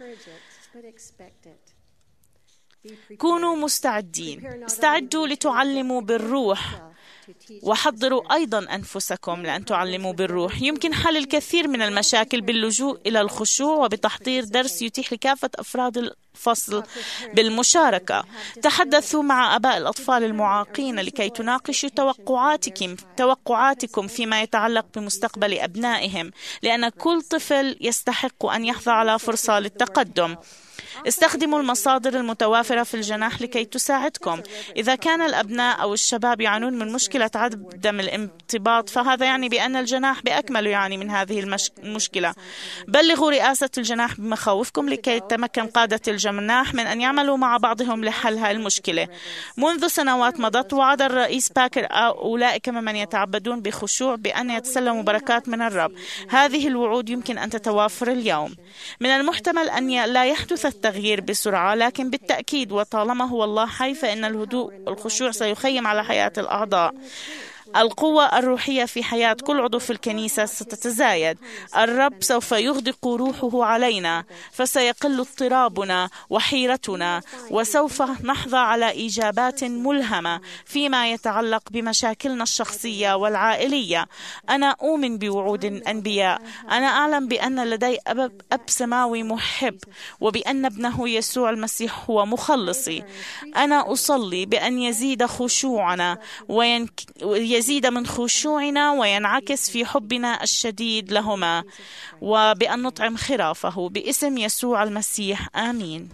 كونوا مستعدين، استعدوا لتعلموا بالروح، وحضروا أيضا أنفسكم لأن تعلموا بالروح. يمكن حل الكثير من المشاكل باللجوء إلى الخشوع وبتحضير درس يتيح لكافة أفراد الفصل بالمشاركة. تحدثوا مع آباء الأطفال المعاقين لكي تناقشوا توقعاتكم فيما يتعلق بمستقبل أبنائهم، لأن كل طفل يستحق أن يحظى على فرصة للتقدم. استخدموا المصادر المتوافرة في الجناح لكي تساعدكم. إذا كان الأبناء أو الشباب يعانون من مشكلة عدم الانضباط، فهذا يعني بأن الجناح بأكمله يعاني من هذه المشكلة. بلغوا رئاسة الجناح بمخاوفكم لكي يتمكن قادة الجناح من أن يعملوا مع بعضهم لحل هذه المشكلة. منذ سنوات مضت وعد الرئيس باكر أولئك ممن يتعبدون بخشوع بأن يتسلموا بركات من الرب. هذه الوعود يمكن أن تتوافر اليوم. من المحتمل أن لا يحدث التغيير بسرعة، لكن بالتأكيد وطالما هو الله حي فإن الهدوء والخشوع سيخيم على حياة الأعضاء. القوة الروحية في حياة كل عضو في الكنيسة ستتزايد. الرب سوف يغدق روحه علينا، فسيقل اضطرابنا وحيرتنا، وسوف نحظى على إجابات ملهمة فيما يتعلق بمشاكلنا الشخصية والعائلية. أنا أؤمن بوعود الأنبياء. أنا أعلم بأن لدي أب سماوي محب، وبأن ابنه يسوع المسيح هو مخلصي. أنا أصلي بأن يزيد خشوعنا يزيد من خشوعنا وينعكس في حبنا الشديد لهما، وبأن نطعم خرافه باسم يسوع المسيح. آمين.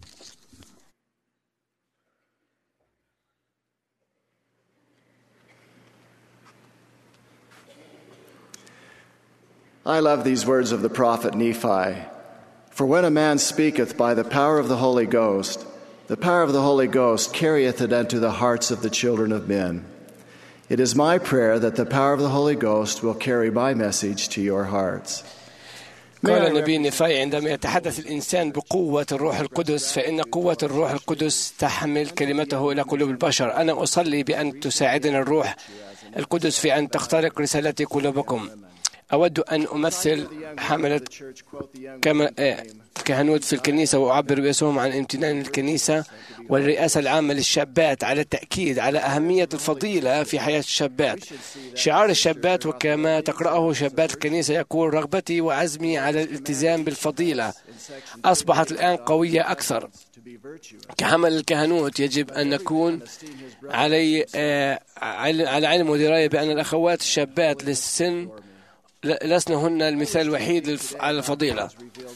I love these words of the prophet Nephi. For when a man speaketh by the power of the Holy Ghost, the power of the Holy Ghost carrieth it unto the hearts of the children of men. It is my prayer that the power of the Holy Ghost will carry my message to your hearts. قال النبي نيفاي: عندما يتحدث الإنسان بقوة الروح القدس فإن قوة الروح القدس تحمل كلمته إلى قلوب البشر. أنا أصلي بأن تساعدنا الروح القدس في أن تخترق رسالة قلوبكم. أود أن أمثل حملة كهنوت في الكنيسة وأعبر باسمهم عن امتنان الكنيسة والرئاسة العامة للشابات على التأكيد على أهمية الفضيلة في حياة الشابات. شعار الشابات وكما تقرأه شابات الكنيسة يقول: رغبتي وعزمي على الالتزام بالفضيلة أصبحت الآن قوية أكثر. كحمل الكهنوت يجب أن نكون على علم ودراية بأن الأخوات الشابات للسن لسنا هن المثال الوحيد على الفضيلة.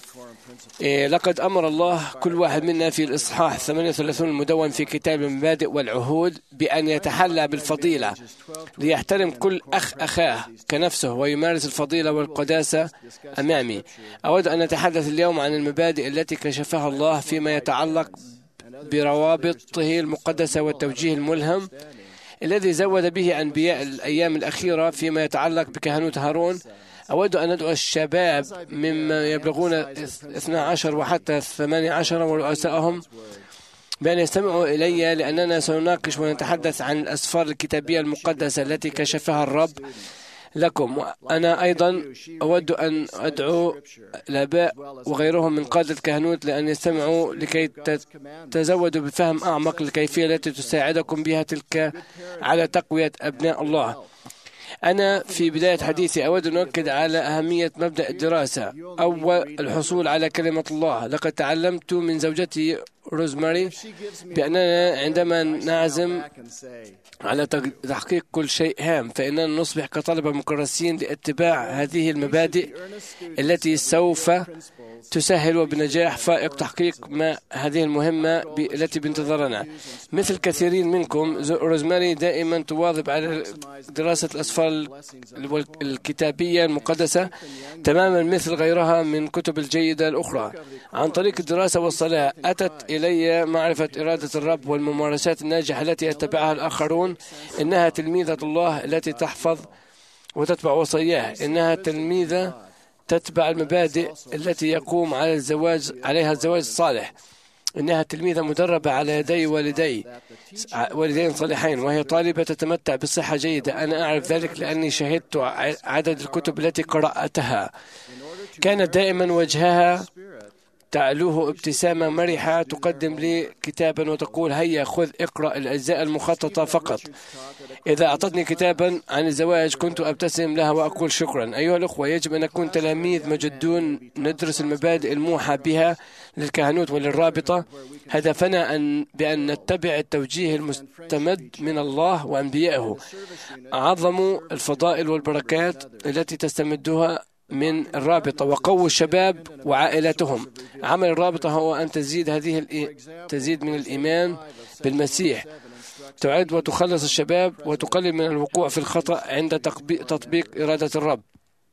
لقد أمر الله كل واحد منا في الإصحاح 38 المدون في كتاب المبادئ والعهود بأن يتحلى بالفضيلة، ليحترم كل أخ أخاه كنفسه ويمارس الفضيلة والقداسة أمامي. أود أن نتحدث اليوم عن المبادئ التي كشفها الله فيما يتعلق بروابطه المقدسة والتوجيه الملهم الذي زود به أنبياء الأيام الأخيرة فيما يتعلق بكهنوت هارون. أود أن أدعو الشباب مما يبلغون 12 وحتى 18 ورؤسائهم بأن يستمعوا إلي، لأننا سنناقش ونتحدث عن الأسفار الكتابية المقدسة التي كشفها الرب لكم. أنا أيضا أود أن أدعو الآباء وغيرهم من قادة الكهنوت لأن يستمعوا لكي تزودوا بفهم أعمق للكيفية التي تساعدكم بها تلك على تقوية أبناء الله. أنا في بداية حديثي أود أن أؤكد على أهمية مبدأ الدراسة أو الحصول على كلمة الله. لقد تعلمت من زوجتي روزماري بأننا عندما نعزم على تحقيق كل شيء هام فإننا نصبح كطلبة مكرسين لاتباع هذه المبادئ التي سوف تسهل بنجاح فائق تحقيق ما هذه المهمة التي بانتظارنا. مثل كثيرين منكم، روزماري دائما تواظب على دراسة الأسفار الكتابية المقدسة تماما مثل غيرها من كتب الجيدة الأخرى. عن طريق الدراسة والصلاة أتت إلي معرفة إرادة الرب والممارسات الناجحة التي يتبعها الآخرون. إنها تلميذة الله التي تحفظ وتتبع وصاياه. إنها تلميذة تتبع المبادئ التي يقوم عليها الزواج الصالح. إنها تلميذة مدربة على يدي والدين صالحين، وهي طالبة تتمتع بصحة جيدة. أنا أعرف ذلك لأني شهدت عدد الكتب التي قرأتها. كانت دائما وجهها تعلوه ابتسامة مرحة، تقدم لي كتابا وتقول: هيا خذ اقرأ الأجزاء المخططة فقط. إذا أعطتني كتابا عن الزواج كنت أبتسم لها وأقول: شكرا. أيها الأخوة، يجب أن نكون تلاميذ مجدون ندرس المبادئ الموحى بها للكهنوت وللرابطة. هدفنا بأن نتبع التوجيه المستمد من الله وأنبيائه. عظموا الفضائل والبركات التي تستمدها من الرابطة وقووا الشباب وعائلتهم. عمل الرابطة هو أن تزيد من الإيمان بالمسيح، تعد وتخلص الشباب وتقلل من الوقوع في الخطأ عند تطبيق إرادة الرب.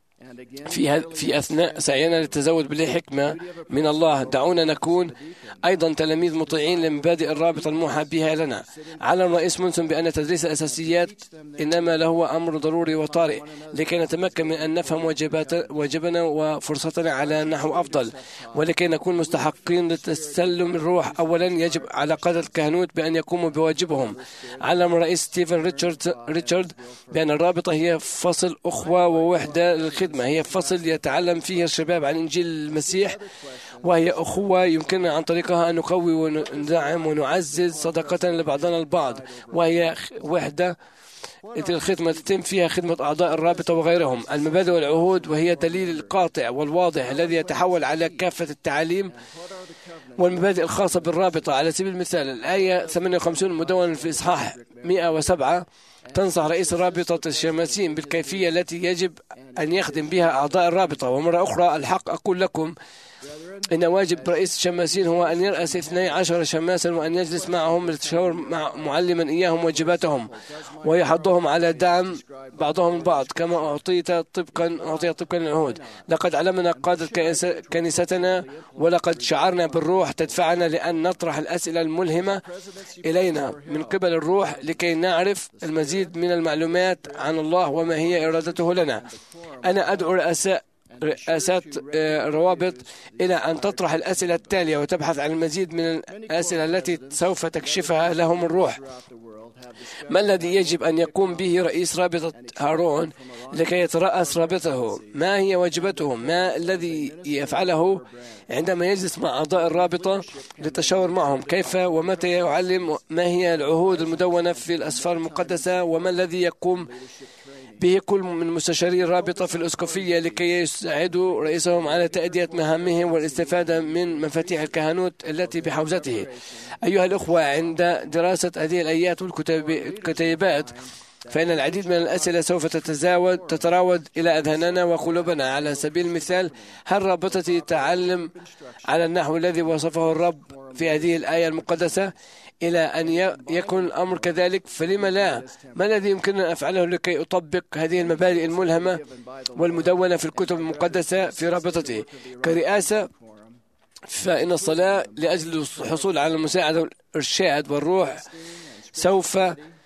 في أثناء سعينا للتزود بالحكمة من الله، دعونا نكون أيضا تلاميذ مطيعين لمبادئ الرابطة الموحى بها لنا. علم رئيس منسون بأن تدريس الأساسيات إنما له أمر ضروري وطارئ لكي نتمكن من أن نفهم واجبنا وفرصتنا على نحو أفضل، ولكي نكون مستحقين لتسلم الروح. أولا يجب على قادة الكهنوت بأن يقوموا بواجبهم. علم رئيس ستيفن ريتشارد بأن الرابطة هي فصل أخوة ووحدة للخدمة، هي فصل يتعلم فيه الشباب عن إنجيل المسيح، وهي أخوة يمكننا عن طريقها أن نقوي وندعم ونعزز صداقتنا لبعضنا البعض، وهي وحدة الخدمة تتم فيها خدمة أعضاء الرابطة وغيرهم. المبادئ والعهود، وهي دليل القاطع والواضح الذي يتحول على كافة التعاليم والمبادئ الخاصة بالرابطة. على سبيل المثال، الآية 58 مدونة في إصحاح 107 تنصح رئيس رابطة الشماسين بالكيفية التي يجب أن يخدم بها أعضاء الرابطة. ومرة أخرى، الحق أقول لكم إن واجب رئيس الشماسين هو أن يرأس 12 شماسا وأن يجلس معهم للتشاور معلما إياهم واجباتهم ويحضهم على دعم بعضهم البعض كما أعطي طبقا للعهود. لقد علمنا قادة كنيستنا ولقد شعرنا بالروح تدفعنا لأن نطرح الأسئلة الملهمة إلينا من قبل الروح لكي نعرف المزيد من المعلومات عن الله وما هي إرادته لنا. أنا أدعو رئاسات روابط إلى أن تطرح الأسئلة التالية وتبحث عن المزيد من الأسئلة التي سوف تكشفها لهم الروح. ما الذي يجب أن يقوم به رئيس رابطة هارون لكي يترأس رابطته؟ ما هي واجباتهم؟ ما الذي يفعله عندما يجلس مع أعضاء الرابطة للتشاور معهم؟ كيف ومتى يعلم؟ ما هي العهود المدونة في الأسفار المقدسة؟ وما الذي يقوم به كل من مستشاري الرابطة في الأسقفية لكي يساعدوا رئيسهم على تأدية مهامهم والاستفادة من مفاتيح الكهنوت التي بحوزته؟ أيها الأخوة، عند دراسة هذه الآيات والكتيبات فإن العديد من الأسئلة سوف تتراود إلى أذهاننا وقلوبنا. على سبيل المثال، هل رابطتي تعلم على النحو الذي وصفه الرب في هذه الآية المقدسة؟ إلى أن يكون الأمر كذلك فلما لا؟ ما الذي يمكننا أن أفعله لكي أطبق هذه المبادئ الملهمة والمدونة في الكتب المقدسة في رابطتي؟ كرئاسة، فإن الصلاة لأجل الحصول على المساعدة والإرشاد والروح سوف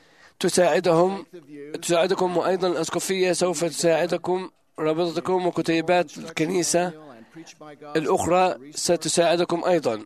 تساعدكم، وأيضا الأسقفية سوف تساعدكم، رابطتكم وكتيبات الكنيسة الأخرى ستساعدكم أيضا.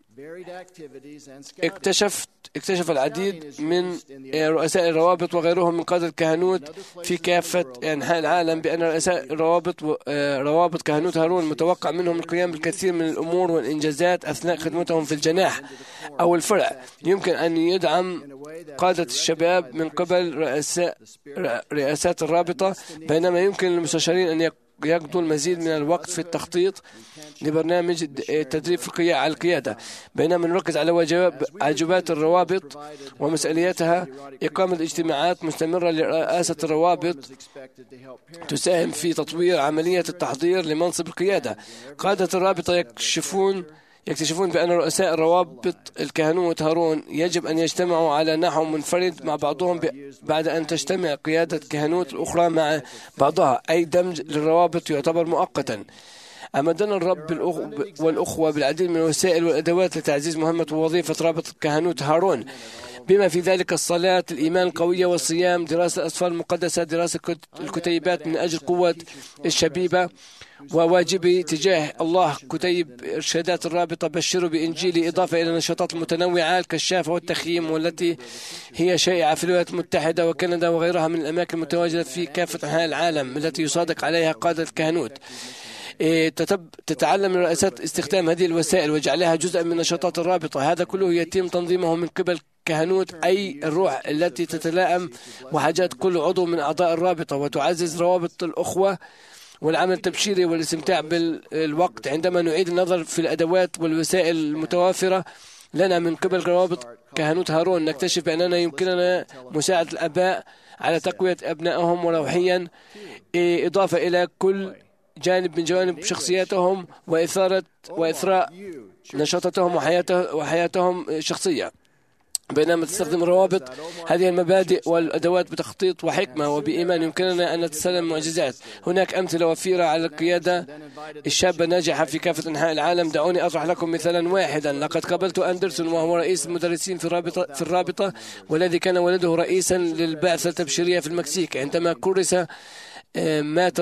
اكتشف العديد من رؤساء الروابط وغيرهم من قادة الكهنوت في كافة أنحاء العالم بأن رؤساء روابط كهنوت هارون متوقع منهم القيام بالكثير من الأمور والإنجازات أثناء خدمتهم في الجناح أو الفرع. يمكن أن يدعم قادة الشباب من قبل رئاسات الرابطة، بينما يمكن للمستشارين أن يقضوا المزيد من الوقت في التخطيط لبرنامج التدريب على القيادة، بينما نركز على واجبات الروابط ومسؤولياتها. إقامة اجتماعات مستمرة لرئاسة الروابط تساهم في تطوير عملية التحضير لمنصب القيادة. قادة الرابطة يكتشفون بأن رؤساء روابط الكهنوت هارون يجب أن يجتمعوا على نحو منفرد مع بعضهم بعد أن تجتمع قيادة الكهنوت الأخرى مع بعضها، أي دمج للروابط يعتبر مؤقتا. أمدنا الرب والأخوة بالعديد من الوسائل والأدوات لتعزيز مهمة ووظيفة رابط كهنوت هارون. بما في ذلك الصلاة، الإيمان القوية، والصيام، دراسة الأسفار المقدسة، دراسة الكتيبات من أجل قوة الشبيبة، وواجبي تجاه الله، كتيب إرشادات الرابطة، بشروا بإنجيل، إضافة إلى النشاطات المتنوعة الكشافة والتخييم، والتي هي شائعة في الولايات المتحدة وكندا وغيرها من الأماكن المتواجدة في كافة أنحاء العالم التي يصادق عليها قادة الكهنوت. تتعلم الرئاسات استخدام هذه الوسائل وجعلها جزءا من نشاطات الرابطة. هذا كله يتم تنظيمه من قبل كهنوت، أي الروح التي تتلائم وحاجات كل عضو من أعضاء الرابطة، وتعزز روابط الأخوة والعمل التبشيري والاستمتاع بالوقت. عندما نعيد النظر في الأدوات والوسائل المتوافرة لنا من قبل روابط كهنوت هارون، نكتشف بأننا يمكننا مساعدة الآباء على تقوية أبنائهم روحيا، إضافة إلى كل جانب من جوانب شخصياتهم وإثراء نشاطاتهم وحياتهم الشخصية. بينما تستخدم الروابط هذه المبادئ والأدوات بتخطيط وحكمة وبإيمان، يمكننا أن نتسلم معجزات. هناك أمثلة وفيرة على القيادة الشابة الناجحة في كافة أنحاء العالم. دعوني أطرح لكم مثالا واحدا. لقد قابلت أندرسون، وهو رئيس المدرسين في الرابطة، والذي كان والده رئيسا للبعثة التبشيرية في المكسيك. عندما كرس مات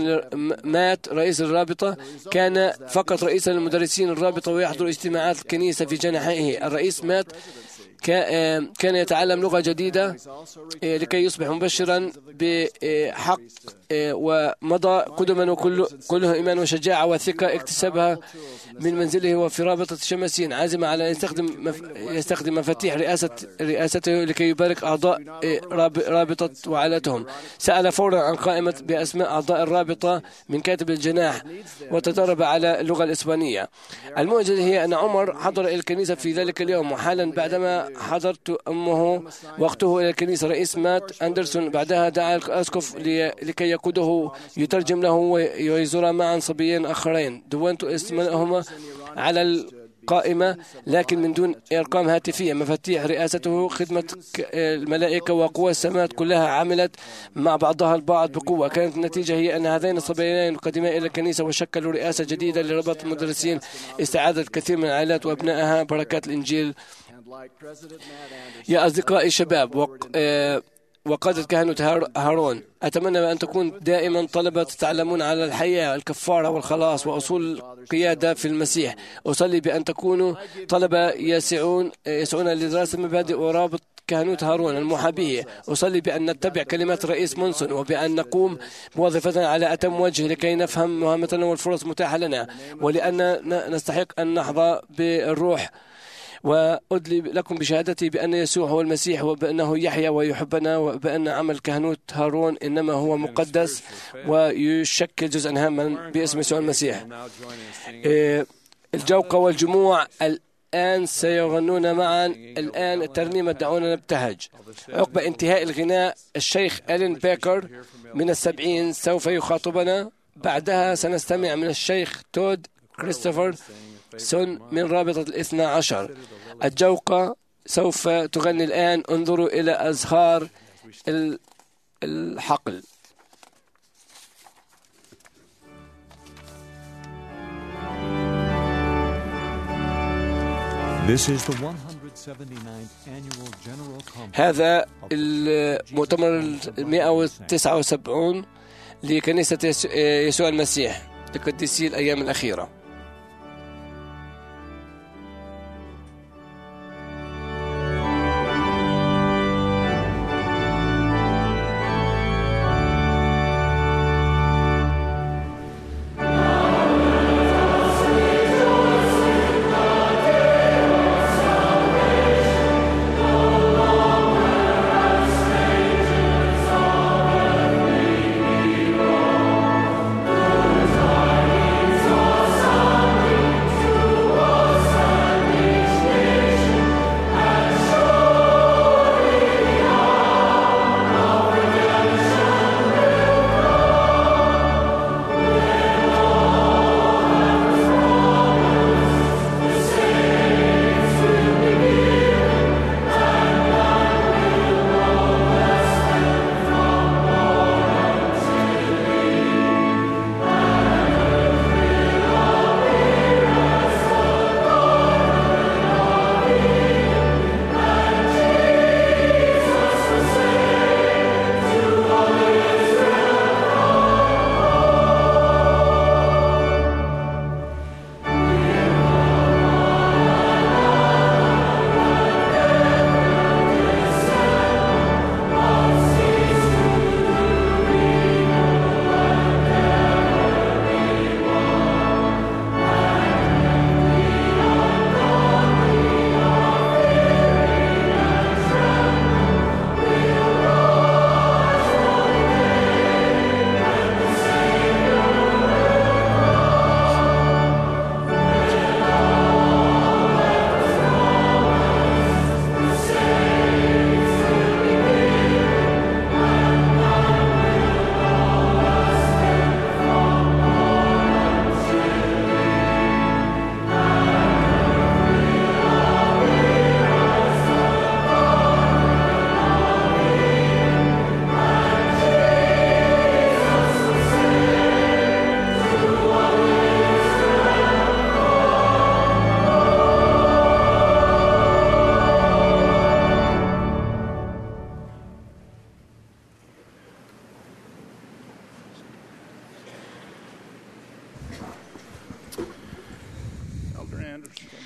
رئيس الرابطة، كان فقط رئيسا للمدرسين الرابطة ويحضر اجتماعات الكنيسة في جناحيه. الرئيس مات كان يتعلم لغة جديدة لكي يصبح مبشرا بحق، ومضى قدما وكله إيمان وشجاعة وثقة اكتسبها من منزله وفي رابطة الشماسين، عازم على أن يستخدم مفاتيح رئاسته لكي يبارك أعضاء رابطة وعائلتهم. سأل فورا عن قائمة بأسماء أعضاء الرابطة من كاتب الجناح، وتدرب على اللغة الإسبانية. المعجزة هي أن عمر حضر إلى الكنيسة في ذلك اليوم، وحالا بعدما حضرت أمه وقته إلى الكنيسة. رئيس مات أندرسون بعدها دعا الأسقف لكي يقوده يترجم له ويزور معا صبيين آخرين. دونت اسمائهما على القائمة لكن من دون أرقام هاتفية. مفاتيح رئاسته، خدمة الملائكة وقوى السماوات كلها عملت مع بعضها البعض بقوة. كانت النتيجة هي أن هذين الصبيين قدما إلى الكنيسة وشكلوا رئاسة جديدة لربط المدرسين، استعادت كثير من العائلات وأبنائها بركات الإنجيل. يا أصدقائي الشباب وقادة كهنوت هارون، أتمنى أن تكون دائما طلبة تتعلمون على الحياة، الكفارة والخلاص وأصول القيادة في المسيح. أصلي بأن تكونوا طلبة يسعون لدراسة مبادئ ورابط كهنوت هارون المحابية. أصلي بأن نتبع كلمات الرئيس مونسون، وبأن نقوم بوظيفتنا على أتم وجه لكي نفهم مهمتنا والفرص متاحة لنا، ولأن نستحق أن نحظى بالروح. وأدلي لكم بشهادتي بأن يسوع هو المسيح، وبأنه يحيى ويحبنا، وبأن عمل كهنوت هارون إنما هو مقدس ويشكل جزءا هاما باسم يسوع المسيح. الجوقة والجموع الآن سيغنون معا الآن الترنيمة دعونا نبتهج. عقب انتهاء الغناء الشيخ ألين بيكر من 70 سوف يخاطبنا. بعدها سنستمع من الشيخ تود كريستوفر سون من رابطة 12. الجوقة سوف تغني الآن انظروا إلى أزهار الحقل. هذا المؤتمر 179 لكنيسة يسوع المسيح لقديسي الأيام الأخيرة. So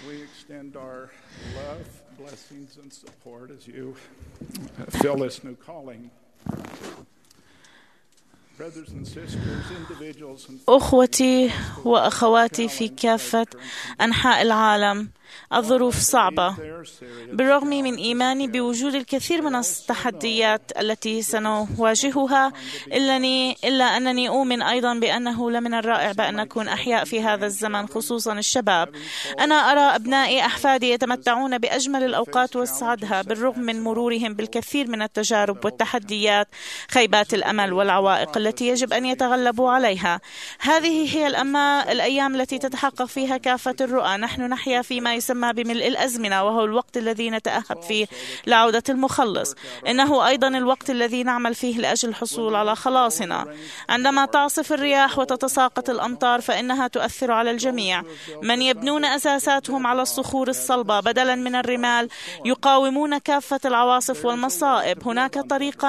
أخوتي وأخواتي في كافة أنحاء العالم، الظروف صعبة. بالرغم من إيماني بوجود الكثير من التحديات التي سنواجهها، إلا أنني أؤمن أيضا بأنه لمن الرائع بأن نكون أحياء في هذا الزمن، خصوصا الشباب. أنا أرى أبنائي أحفادي يتمتعون بأجمل الأوقات وأسعدها بالرغم من مرورهم بالكثير من التجارب والتحديات، خيبات الأمل والعوائق التي يجب أن يتغلبوا عليها. هذه هي الأيام التي تتحقق فيها كافة الرؤى. نحن نحيا فيما يسمى بملء الأزمنة، وهو الوقت الذي نتأهب فيه لعودة المخلص. إنه أيضا الوقت الذي نعمل فيه لأجل الحصول على خلاصنا. عندما تعصف الرياح وتتساقط الأمطار فإنها تؤثر على الجميع. من يبنون أساساتهم على الصخور الصلبة بدلا من الرمال يقاومون كافة العواصف والمصائب. هناك طريقة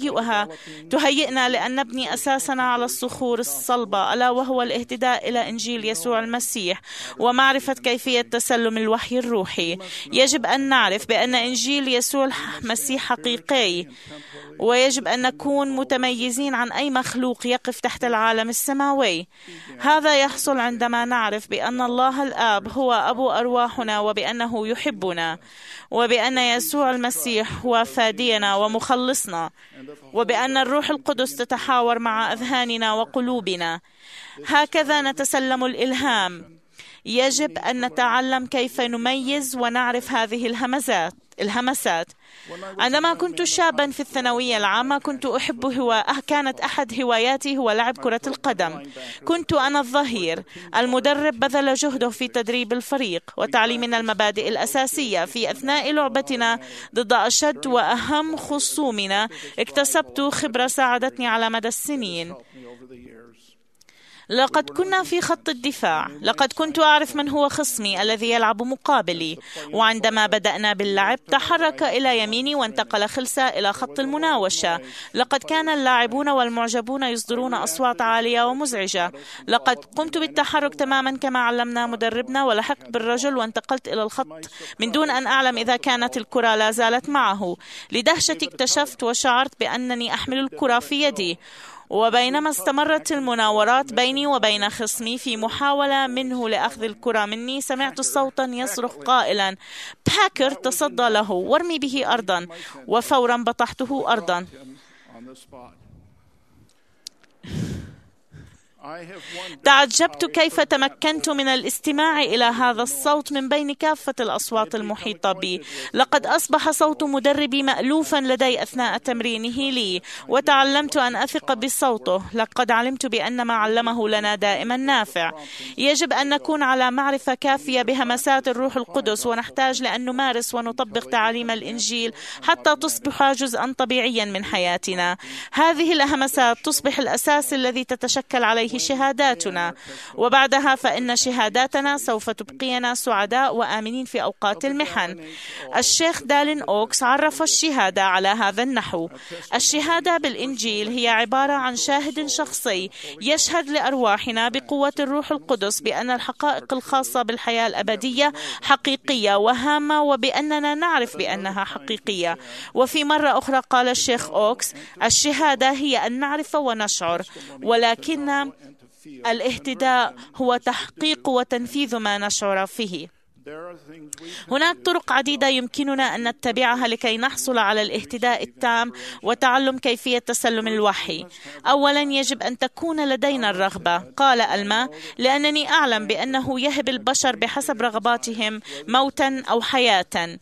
تهيئنا لأن نبني أساسنا على الصخور الصلبة، ألا وهو الاهتداء إلى إنجيل يسوع المسيح ومعرفة كيفية تسلم الوحي الروحي. يجب أن نعرف بأن إنجيل يسوع المسيح حقيقي، ويجب أن نكون متميزين عن أي مخلوق يقف تحت العالم السماوي. هذا يحصل عندما نعرف بأن الله الآب هو أبو أرواحنا، وبأنه يحبنا، وبأن يسوع المسيح هو فادينا ومخلصنا، وبأن الروح القدس تتحاور مع أذهاننا وقلوبنا. هكذا نتسلم الإلهام. يجب أن نتعلم كيف نميز ونعرف هذه الهمسات. عندما كنت شابا في الثانوية العامة كانت أحد هواياتي هو لعب كرة القدم. كنت أنا الظهير. المدرب بذل جهده في تدريب الفريق وتعليمنا المبادئ الأساسية. في أثناء لعبتنا ضد أشد وأهم خصومنا اكتسبت خبرة ساعدتني على مدى السنين. لقد كنا في خط الدفاع. لقد كنت أعرف من هو خصمي الذي يلعب مقابلي، وعندما بدأنا باللعب تحرك إلى يميني وانتقل خلسة إلى خط المناوشة. لقد كان اللاعبون والمعجبون يصدرون أصوات عالية ومزعجة. لقد قمت بالتحرك تماما كما علمنا مدربنا، ولحقت بالرجل وانتقلت إلى الخط من دون أن أعلم إذا كانت الكرة لا زالت معه. لدهشتي اكتشفت وشعرت بأنني أحمل الكرة في يدي. وبينما استمرت المناورات بيني وبين خصمي في محاولة منه لأخذ الكرة مني، سمعت صوتا يصرخ قائلا: باكر، تصدى له وارمي به أرضا. وفورا بطحته أرضا. تعجبت كيف تمكنت من الاستماع إلى هذا الصوت من بين كافة الأصوات المحيطة بي. لقد أصبح صوت مدربي مألوفا لدي أثناء تمرينه لي، وتعلمت أن أثق بصوته. لقد علمت بأن ما علمه لنا دائما نافع. يجب أن نكون على معرفة كافية بهمسات الروح القدس، ونحتاج لأن نمارس ونطبق تعاليم الإنجيل حتى تصبح جزءا طبيعيا من حياتنا. هذه الهمسات تصبح الأساس الذي تتشكل عليه شهاداتنا، وبعدها فإن شهاداتنا سوف تبقينا سعداء وآمنين في أوقات المحن. الشيخ دالين أوكس عرف الشهادة على هذا النحو: الشهادة بالإنجيل هي عبارة عن شاهد شخصي يشهد لأرواحنا بقوة الروح القدس بأن الحقائق الخاصة بالحياة الأبدية حقيقية وهامة، وبأننا نعرف بأنها حقيقية. وفي مرة أخرى قال الشيخ أوكس: الشهادة هي أن نعرف ونشعر، ولكن الاهتداء هو تحقيق وتنفيذ ما نشعر فيه. هناك طرق عديدة يمكننا أن نتبعها لكي نحصل على الاهتداء التام وتعلم كيفية تسلم الوحي. أولا، يجب أن تكون لدينا الرغبة. قال ألما: لأنني أعلم بأنه يهب البشر بحسب رغباتهم موتا أو حياة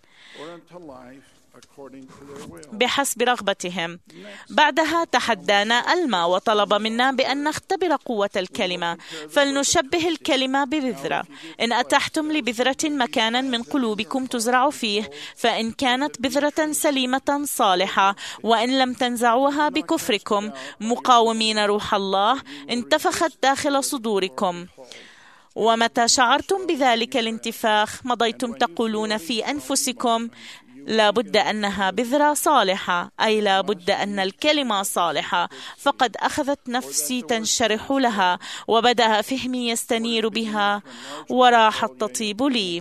بحسب رغبتهم. بعدها تحدانا ألما وطلب منا بأن نختبر قوة الكلمة، فلنشبه الكلمة ببذرة. إن أتحتم لبذرة مكانا من قلوبكم تزرع فيه، فإن كانت بذرة سليمة صالحة، وإن لم تنزعوها بكفركم مقاومين روح الله، انتفخت داخل صدوركم. ومتى شعرتم بذلك الانتفاخ مضيتم تقولون في أنفسكم: لا بد أنها بذرة صالحة، أي لا بد أن الكلمة صالحة. فقد أخذت نفسي تنشرح لها، وبدأ فهمي يستنير بها، وراحت تطيب لي.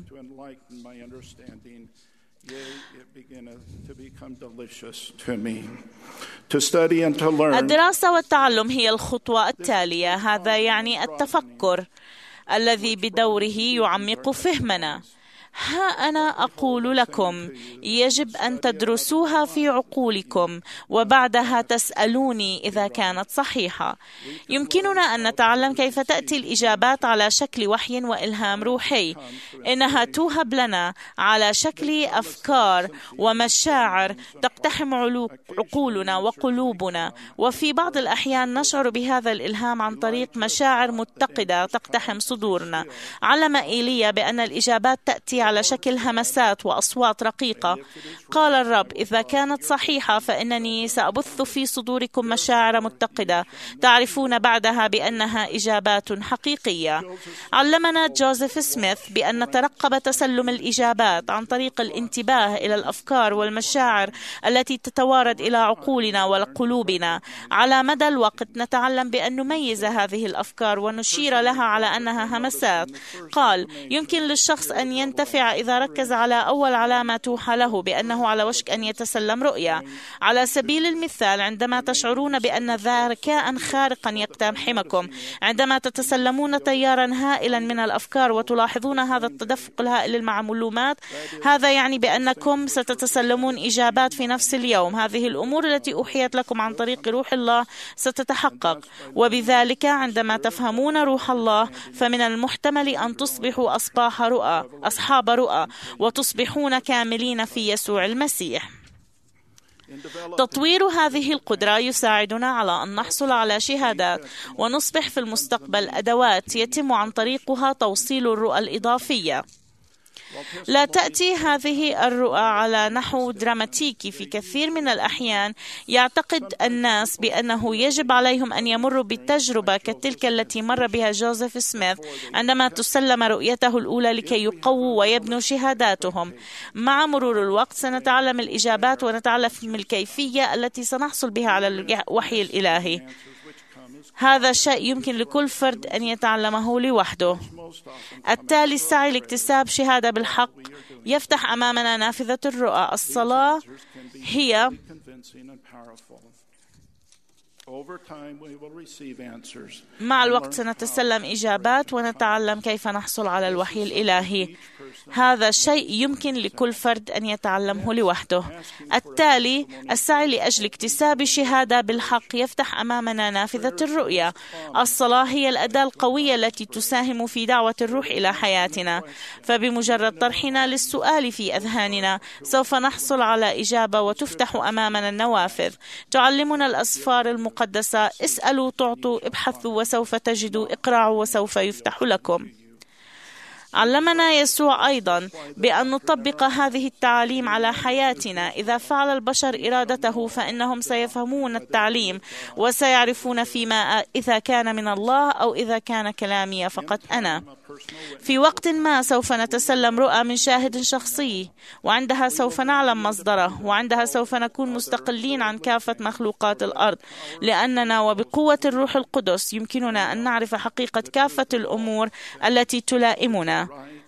الدراسة والتعلم هي الخطوة التالية. هذا يعني التفكر الذي بدوره يعمق فهمنا. ها أنا أقول لكم يجب أن تدرسوها في عقولكم، وبعدها تسألوني إذا كانت صحيحة. يمكننا أن نتعلم كيف تأتي الإجابات على شكل وحي وإلهام روحي. إنها توهب لنا على شكل أفكار ومشاعر تقتحم عقولنا وقلوبنا، وفي بعض الأحيان نشعر بهذا الإلهام عن طريق مشاعر متقدة تقتحم صدورنا. علم إيليا بأن الإجابات تأتي على شكل همسات وأصوات رقيقة. قال الرب: إذا كانت صحيحة فإنني سأبث في صدوركم مشاعر متقدة تعرفون بعدها بأنها إجابات حقيقية. علمنا جوزيف سميث بأن نترقب تسلم الإجابات عن طريق الانتباه إلى الأفكار والمشاعر التي تتوارد إلى عقولنا وقلوبنا. على مدى الوقت نتعلم بأن نميز هذه الأفكار ونشير لها على أنها همسات. قال: يمكن للشخص أن ينتفع إذا ركز على أول علامة توحى له بأنه على وشك أن يتسلم رؤية. على سبيل المثال، عندما تشعرون بأن ذكاء خارقا يقتحمكم، عندما تتسلمون تيارا هائلا من الأفكار وتلاحظون هذا التدفق الهائل للمعلومات، هذا يعني بأنكم ستتسلمون إجابات في نفس اليوم. هذه الأمور التي أوحيت لكم عن طريق روح الله ستتحقق، وبذلك عندما تفهمون روح الله فمن المحتمل أن تصبحوا أصحاب رؤى وتصبحون كاملين في يسوع المسيح. تطوير هذه القدرة يساعدنا على أن نحصل على شهادات ونصبح في المستقبل أدوات يتم عن طريقها توصيل الرؤى الإضافية. لا تأتي هذه الرؤى على نحو دراماتيكي. في كثير من الأحيان يعتقد الناس بأنه يجب عليهم أن يمروا بتجربة كتلك التي مر بها جوزيف سميث عندما تسلم رؤيته الأولى لكي يقووا ويبنوا شهاداتهم. مع مرور الوقت سنتعلم الإجابات ونتعلم الكيفية التي سنحصل بها على الوحي الإلهي. هذا شيء يمكن لكل فرد أن يتعلمه لوحده. التالي السعي لاكتساب شهادة بالحق يفتح أمامنا نافذة الرؤى. الصلاة هي مع الوقت سنتسلم إجابات ونتعلم كيف نحصل على الوحي الإلهي. هذا شيء يمكن لكل فرد أن يتعلمه لوحده. التالي السعي لأجل اكتساب شهادة بالحق يفتح أمامنا نافذة الرؤية. الصلاة هي الأداة القوية التي تساهم في دعوة الروح إلى حياتنا، فبمجرد طرحنا للسؤال في أذهاننا سوف نحصل على إجابة وتفتح أمامنا النوافذ. تعلمنا الأسفار المقدسة: اسألوا تعطوا، ابحثوا وسوف تجدوا، اقرعوا وسوف يفتح لكم. علمنا يسوع أيضا بأن نطبق هذه التعاليم على حياتنا. إذا فعل البشر إرادته فإنهم سيفهمون التعليم وسيعرفون فيما إذا كان من الله أو إذا كان كلامي فقط أنا. في وقت ما سوف نتسلم رؤى من شاهد شخصي، وعندها سوف نعلم مصدره، وعندها سوف نكون مستقلين عن كافة مخلوقات الأرض، لأننا وبقوة الروح القدس يمكننا أن نعرف حقيقة كافة الأمور التي تلائمنا.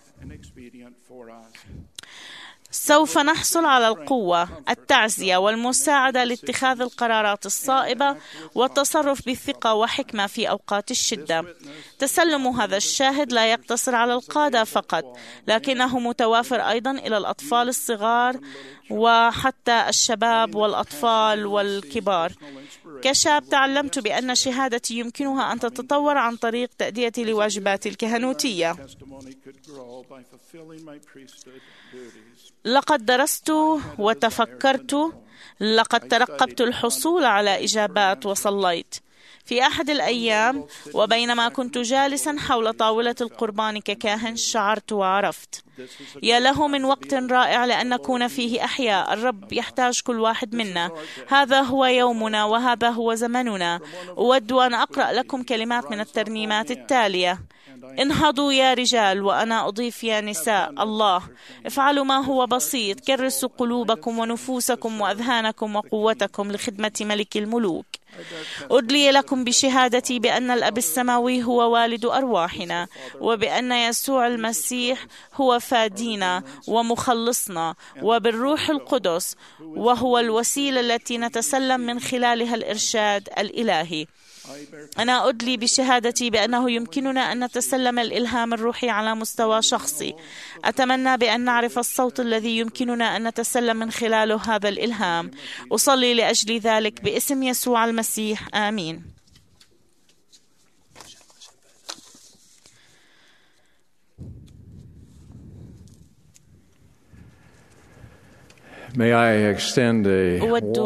سوف نحصل على القوة، التعزية والمساعدة لاتخاذ القرارات الصائبة والتصرف بثقة وحكمة في أوقات الشدة. تسلم هذا الشاهد لا يقتصر على القادة فقط، لكنه متوافر أيضا إلى الأطفال الصغار وحتى الشباب والأطفال والكبار. كشاب تعلمت بأن شهادتي يمكنها أن تتطور عن طريق تأديتي لواجباتي الكهنوتية. لقد درست وتفكرت، لقد ترقبت الحصول على إجابات وصليت. في أحد الأيام وبينما كنت جالسا حول طاولة القربان ككاهن شعرت وعرفت: يا له من وقت رائع لأن نكون فيه أحياء. الرب يحتاج كل واحد منا. هذا هو يومنا وهذا هو زمننا. أود أن أقرأ لكم كلمات من الترنيمات التالية: انهضوا يا رجال وأنا أضيف يا نساء الله. افعلوا ما هو بسيط، كرسوا قلوبكم ونفوسكم وأذهانكم وقوتكم لخدمة ملك الملوك. أدلي لكم بشهادتي بأن الأب السماوي هو والد أرواحنا، وبأن يسوع المسيح هو فادينا ومخلصنا، وبالروح القدس وهو الوسيلة التي نتسلم من خلالها الإرشاد الإلهي. أنا أدلي بشهادتي بأنه يمكننا أن نتسلم الإلهام الروحي على مستوى شخصي. أتمنى بأن نعرف الصوت الذي يمكننا أن نتسلم من خلاله هذا الإلهام. أصلي لأجل ذلك باسم يسوع المسيح، آمين. أود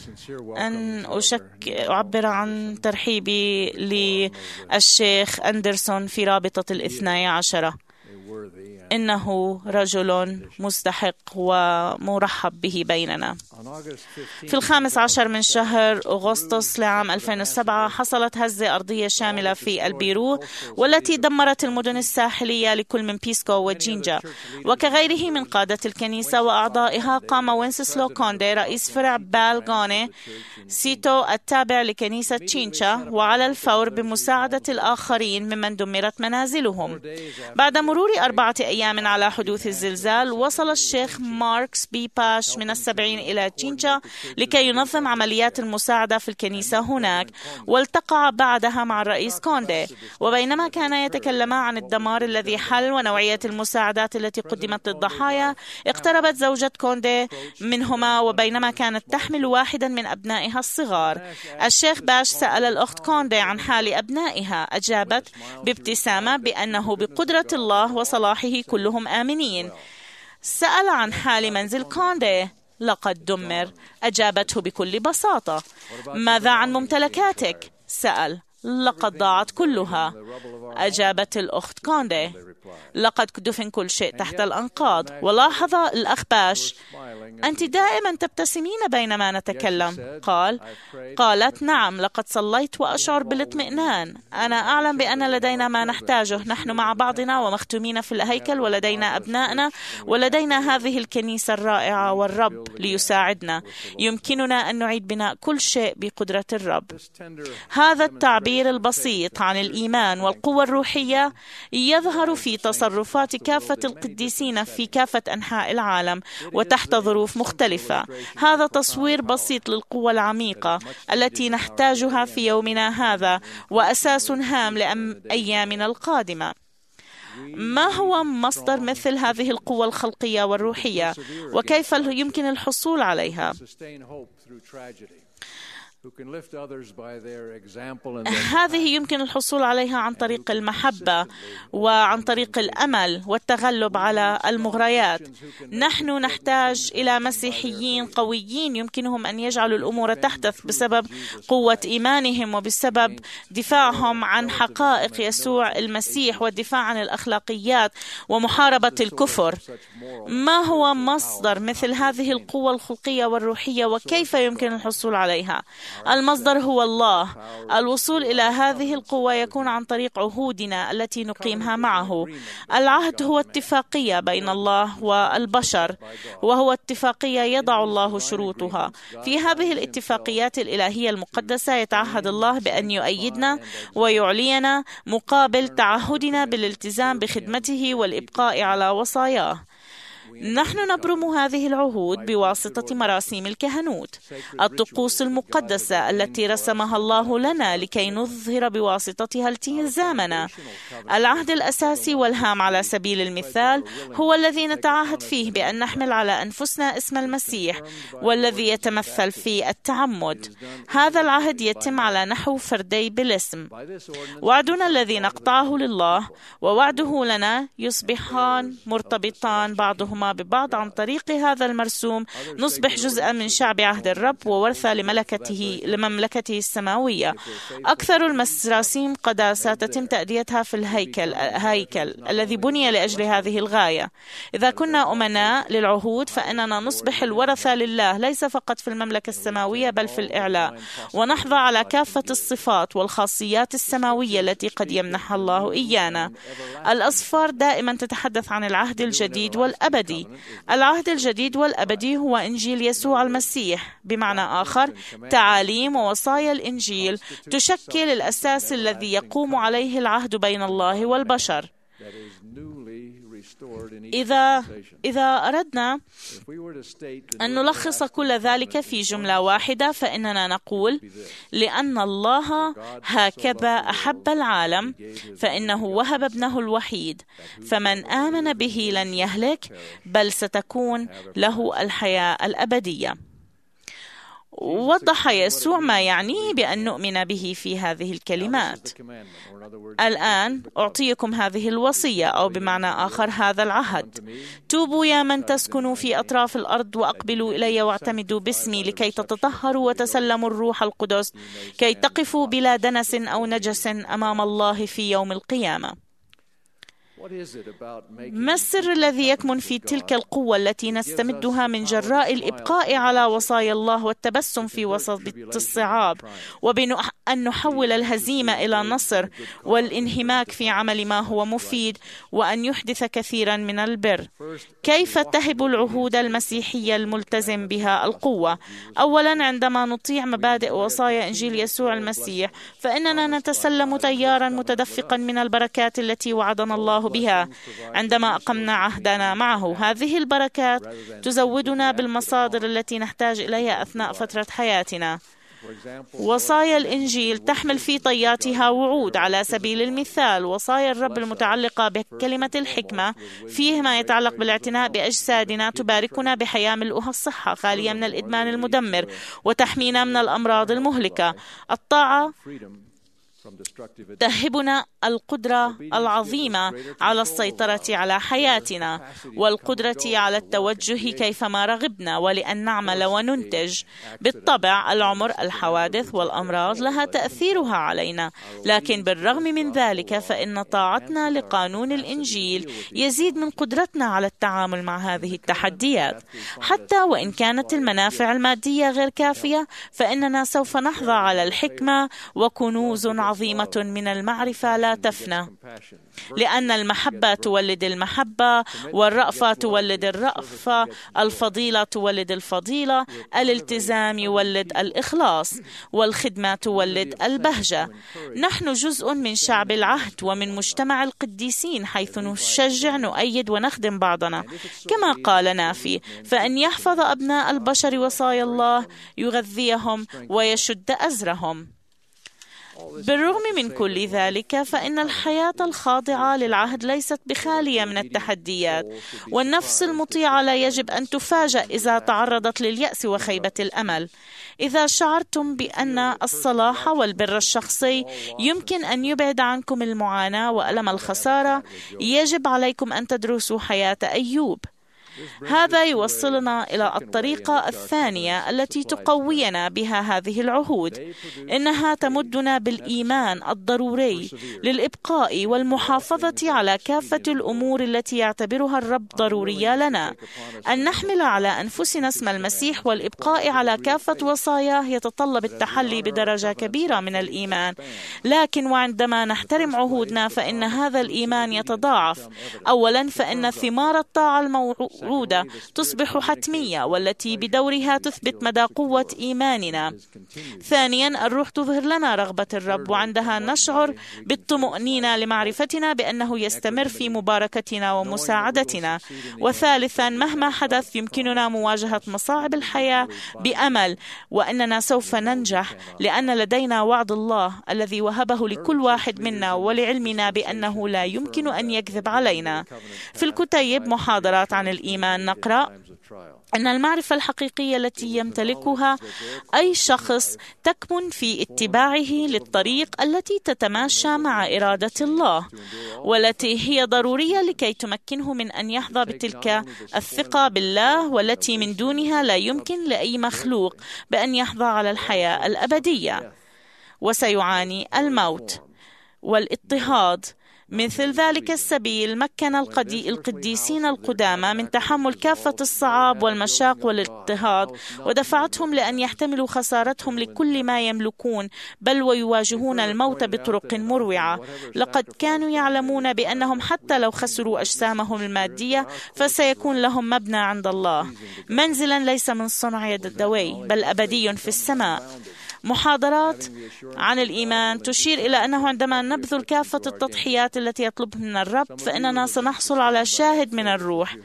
أن أعبر عن ترحيبي للشيخ أندرسون في رابطة الاثني عشرة. إنه رجل مستحق ومرحب به بيننا. في 15 من شهر أغسطس لعام 2007 حصلت هزة أرضية شاملة في البيرو، والتي دمرت المدن الساحلية لكل من بيسكو وجينجا. وكغيره من قادة الكنيسة وأعضائها، قام وينسسلو كوندي رئيس فرع بالغوني سيتو التابع لكنيسة تشينشا وعلى الفور بمساعدة الآخرين ممن دمرت منازلهم. بعد مرور 4 أيام على حدوث الزلزال، وصل الشيخ ماركس بي باش من 70 إلى تشينشا لكي ينظم عمليات المساعدة في الكنيسة هناك، والتقى بعدها مع الرئيس كوندي. وبينما كانا يتكلما عن الدمار الذي حل ونوعية المساعدات التي قدمت للضحايا، اقتربت زوجة كوندي منهما، وبينما كانت تحمل واحدا من أبنائها الصغار. الشيخ باش سأل الأخت كوندي عن حال أبنائها. أجابت بابتسامة بأنه بقدرة الله وصلاحه كلهم آمنين. سأل عن حال منزل كوندي. لقد دمر. أجابته بكل بساطة. ماذا عن ممتلكاتك؟ سأل. لقد ضاعت كلها. أجابت الأخت كوندي. لقد دفن كل شيء تحت الأنقاض. ولاحظ الأخ باش: أنت دائما تبتسمين بينما نتكلم. قالت: نعم، لقد صليت وأشعر بالاطمئنان. أنا أعلم بأن لدينا ما نحتاجه. نحن مع بعضنا ومختومين في الهيكل، ولدينا أبنائنا، ولدينا هذه الكنيسة الرائعة، والرب ليساعدنا. يمكننا أن نعيد بناء كل شيء بقدرة الرب. هذا التعبير البسيط عن الإيمان والقوة الروحية يظهر في تصرفات كافة القديسين في كافة أنحاء العالم وتحت ظروف مختلفة. هذا تصوير بسيط للقوة العميقة التي نحتاجها في يومنا هذا، وأساس هام لأيامنا القادمة. ما هو مصدر مثل هذه القوة الخلقية والروحية، وكيف يمكن الحصول عليها؟ هذه يمكن الحصول عليها عن طريق المحبة وعن طريق الأمل والتغلب على المغريات. نحن نحتاج إلى مسيحيين قويين يمكنهم أن يجعلوا الأمور تحدث بسبب قوة إيمانهم وبسبب دفاعهم عن حقائق يسوع المسيح والدفاع عن الأخلاقيات ومحاربة الكفر. ما هو مصدر مثل هذه القوة الخلقية والروحية، وكيف يمكن الحصول عليها؟ المصدر هو الله. الوصول إلى هذه القوة يكون عن طريق عهودنا التي نقيمها معه. العهد هو اتفاقية بين الله والبشر، وهو اتفاقية يضع الله شروطها. في هذه الاتفاقيات الإلهية المقدسة يتعهد الله بأن يؤيدنا ويعلينا مقابل تعهدنا بالالتزام بخدمته والإبقاء على وصاياه. نحن نبرم هذه العهود بواسطة مراسيم الكهنوت، الطقوس المقدسة التي رسمها الله لنا لكي نظهر بواسطتها التزامنا. العهد الأساسي والهام على سبيل المثال هو الذي نتعهد فيه بأن نحمل على أنفسنا اسم المسيح، والذي يتمثل في التعمد. هذا العهد يتم على نحو فردي بالاسم. وعدنا الذي نقطعه لله ووعده لنا يصبحان مرتبطان بعضهما بعضهما ببعض عن طريق هذا المرسوم نصبح جزءا من شعب عهد الرب وورثة لمملكته السماوية. أكثر المراسيم قداسة تتم تأديتها في الهيكل الذي بني لأجل هذه الغاية. إذا كنا أمناء للعهود فإننا نصبح الورثة لله ليس فقط في المملكة السماوية بل في الإعلاء، ونحظى على كافة الصفات والخاصيات السماوية التي قد يمنحها الله إيانا. الأسفار دائما تتحدث عن العهد الجديد والأبدي. العهد الجديد والأبدي هو إنجيل يسوع المسيح. بمعنى آخر، تعاليم ووصايا الإنجيل تشكل الأساس الذي يقوم عليه العهد بين الله والبشر. إذا أردنا أن نلخص كل ذلك في جملة واحدة فإننا نقول: لأن الله هكذا أحب العالم فإنه وهب ابنه الوحيد، فمن آمن به لن يهلك بل ستكون له الحياة الأبدية. وضح يسوع ما يعنيه بأن نؤمن به في هذه الكلمات. الآن أعطيكم هذه الوصية، أو بمعنى آخر هذا العهد: توبوا يا من تسكنوا في أطراف الأرض وأقبلوا إلي واعتمدوا باسمي لكي تتطهروا وتسلموا الروح القدس كي تقفوا بلا دنس أو نجس أمام الله في يوم القيامة. ما السر الذي يكمن في تلك القوة التي نستمدها من جراء الإبقاء على وصايا الله والتبسم في وسط الصعاب، وبأن نحول الهزيمة إلى نصر والانهماك في عمل ما هو مفيد، وأن يحدث كثيرا من البر؟ كيف تهب العهود المسيحية الملتزم بها القوة؟ أولا، عندما نطيع مبادئ وصايا إنجيل يسوع المسيح فإننا نتسلم تيارا متدفقا من البركات التي وعدنا الله بها عندما أقمنا عهدنا معه. هذه البركات تزودنا بالمصادر التي نحتاج إليها أثناء فترة حياتنا. وصايا الإنجيل تحمل في طياتها وعود. على سبيل المثال، وصايا الرب المتعلقة بكلمة الحكمة فيه ما يتعلق بالاعتناء بأجسادنا تباركنا بحياة ملؤها الصحة خالية من الإدمان المدمر وتحمينا من الأمراض المهلكة. الطاعة تهبنا القدرة العظيمة على السيطرة على حياتنا والقدرة على التوجه كيفما رغبنا ولأن نعمل وننتج. بالطبع العمر، الحوادث والأمراض لها تأثيرها علينا، لكن بالرغم من ذلك فإن طاعتنا لقانون الإنجيل يزيد من قدرتنا على التعامل مع هذه التحديات. حتى وإن كانت المنافع المادية غير كافية فإننا سوف نحظى على الحكمة وكنوز عظيمة من المعرفة لا تفنى، لأن المحبة تولد المحبة، والرأفة تولد الرأفة، الفضيلة تولد الفضيلة، الالتزام يولد الإخلاص، والخدمة تولد البهجة. نحن جزء من شعب العهد ومن مجتمع القديسين، حيث نشجع، نؤيد ونخدم بعضنا. كما قال نافي: فإن يحفظ أبناء البشر وصايا الله يغذيهم ويشد أزرهم. بالرغم من كل ذلك فإن الحياة الخاضعة للعهد ليست بخالية من التحديات، والنفس المطيعة لا يجب أن تفاجأ إذا تعرضت لليأس وخيبة الأمل. إذا شعرتم بأن الصلاح والبر الشخصي يمكن أن يبعد عنكم المعاناة وألم الخسارة، يجب عليكم أن تدرسوا حياة أيوب. هذا يوصلنا إلى الطريقة الثانية التي تقوينا بها هذه العهود. إنها تمدنا بالإيمان الضروري للإبقاء والمحافظة على كافة الأمور التي يعتبرها الرب ضرورية لنا. أن نحمل على أنفسنا اسم المسيح والإبقاء على كافة وصاياه يتطلب التحلي بدرجة كبيرة من الإيمان، لكن وعندما نحترم عهودنا فإن هذا الإيمان يتضاعف. أولا، فإن ثمار الطاعة الموعودة تصبح حتمية، والتي بدورها تثبت مدى قوة إيماننا. ثانيا، الروح تظهر لنا رغبة الرب، وعندها نشعر بالطمأنينة لمعرفتنا بأنه يستمر في مباركتنا ومساعدتنا. وثالثا، مهما حدث يمكننا مواجهة مصاعب الحياة بأمل، وأننا سوف ننجح لأن لدينا وعد الله الذي وهبه لكل واحد منا، ولعلمنا بأنه لا يمكن أن يكذب علينا. في الكتيب محاضرات عن الإيمان نقرأ: أن المعرفة الحقيقية التي يمتلكها أي شخص تكمن في اتباعه للطريق التي تتماشى مع إرادة الله، والتي هي ضرورية لكي تمكنه من أن يحظى بتلك الثقة بالله، والتي من دونها لا يمكن لأي مخلوق بأن يحظى على الحياة الأبدية، وسيعاني الموت والاضطهاد. مثل ذلك السبيل مكن القديسين القدامى من تحمل كافة الصعاب والمشاق والاضطهاد، ودفعتهم لأن يحتملوا خسارتهم لكل ما يملكون، بل ويواجهون الموت بطرق مروعة. لقد كانوا يعلمون بأنهم حتى لو خسروا أجسامهم المادية فسيكون لهم مبنى عند الله، منزلا ليس من صنع يد الدوي بل أبدي في السماء. محاضرات عن الإيمان تشير إلى أنه عندما نبذل كافة التضحيات التي يطلبها من الرب فإننا سنحصل على شاهد من الروح،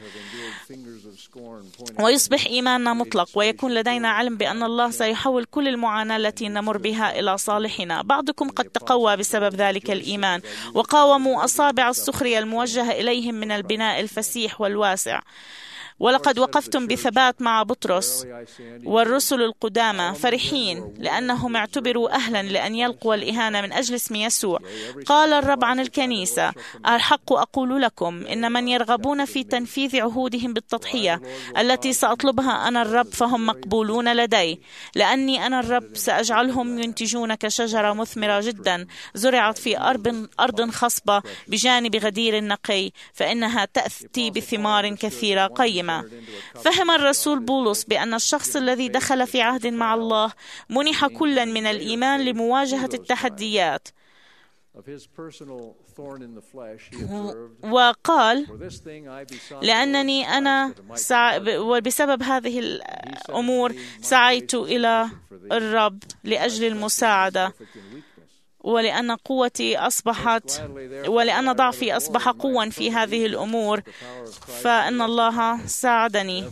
ويصبح إيماننا مطلق، ويكون لدينا علم بأن الله سيحول كل المعاناة التي نمر بها إلى صالحنا. بعضكم قد تقوى بسبب ذلك الإيمان وقاوموا أصابع السخرية الموجهة إليهم من البناء الفسيح والواسع، ولقد وقفتم بثبات مع بطرس والرسل القدامى فرحين لأنهم اعتبروا أهلا لأن يلقوا الإهانة من أجل اسم يسوع. قال الرب عن الكنيسة: الحق أقول لكم إن من يرغبون في تنفيذ عهودهم بالتضحية التي سأطلبها أنا الرب فهم مقبولون لدي، لأني أنا الرب سأجعلهم ينتجون كشجرة مثمرة جدا زرعت في أرض خصبة بجانب غدير نقي، فإنها تأتي بثمار كثيرة قيمة. فهم الرسول بولس بأن الشخص الذي دخل في عهد مع الله منح كلا من الإيمان لمواجهة التحديات، وقال: لأنني أنا وبسبب هذه الأمور سعيت إلى الرب لأجل المساعدة، ولأن ضعفي أصبح قوة في هذه الأمور، فإن الله ساعدني،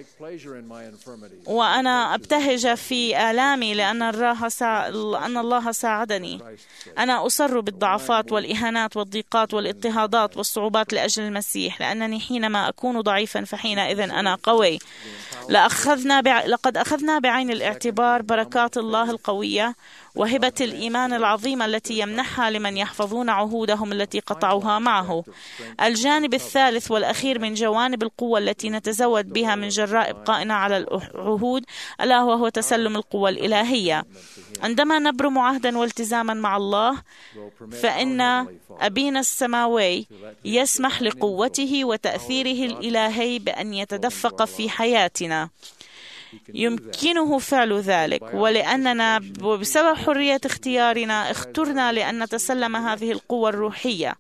وأنا أبتهج في آلامي لأن الله ساعدني. أنا أسر بالضعفات والإهانات والضيقات والاضطهادات والصعوبات لأجل المسيح، لأنني حينما أكون ضعيفا فحينئذ أنا قوي. لقد أخذنا بعين الاعتبار بركات الله القوية وهبة الإيمان العظيمة التي يمنحها لمن يحفظون عهودهم التي قطعوها معه. الجانب الثالث والأخير من جوانب القوة التي نتزود بها من جراء إبقائنا على العهود ألا وهو تسلم القوة الإلهية. عندما نبرم عهدا والتزاما مع الله فإن أبينا السماوي يسمح لقوته وتأثيره الإلهي بأن يتدفق في حياتنا. يمكنه فعل ذلك، ولأننا بسبب حرية اختيارنا اخترنا لأن نتسلم هذه القوة الروحية.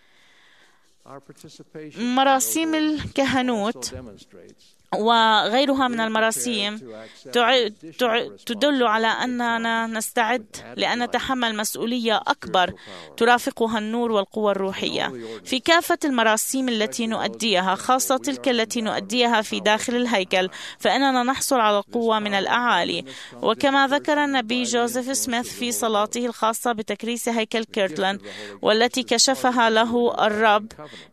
مراسيم الكهنوت وغيرها من المراسيم تدل على أننا نستعد لأن نتحمل مسؤولية أكبر ترافقها النور والقوة الروحية في كافة المراسيم التي نؤديها، خاصة تلك التي نؤديها في داخل الهيكل، فإننا نحصل على القوة من الأعالي. وكما ذكر النبي جوزيف سميث في صلاته الخاصة بتكريس هيكل كيرتلاند والتي كشفها له الرب،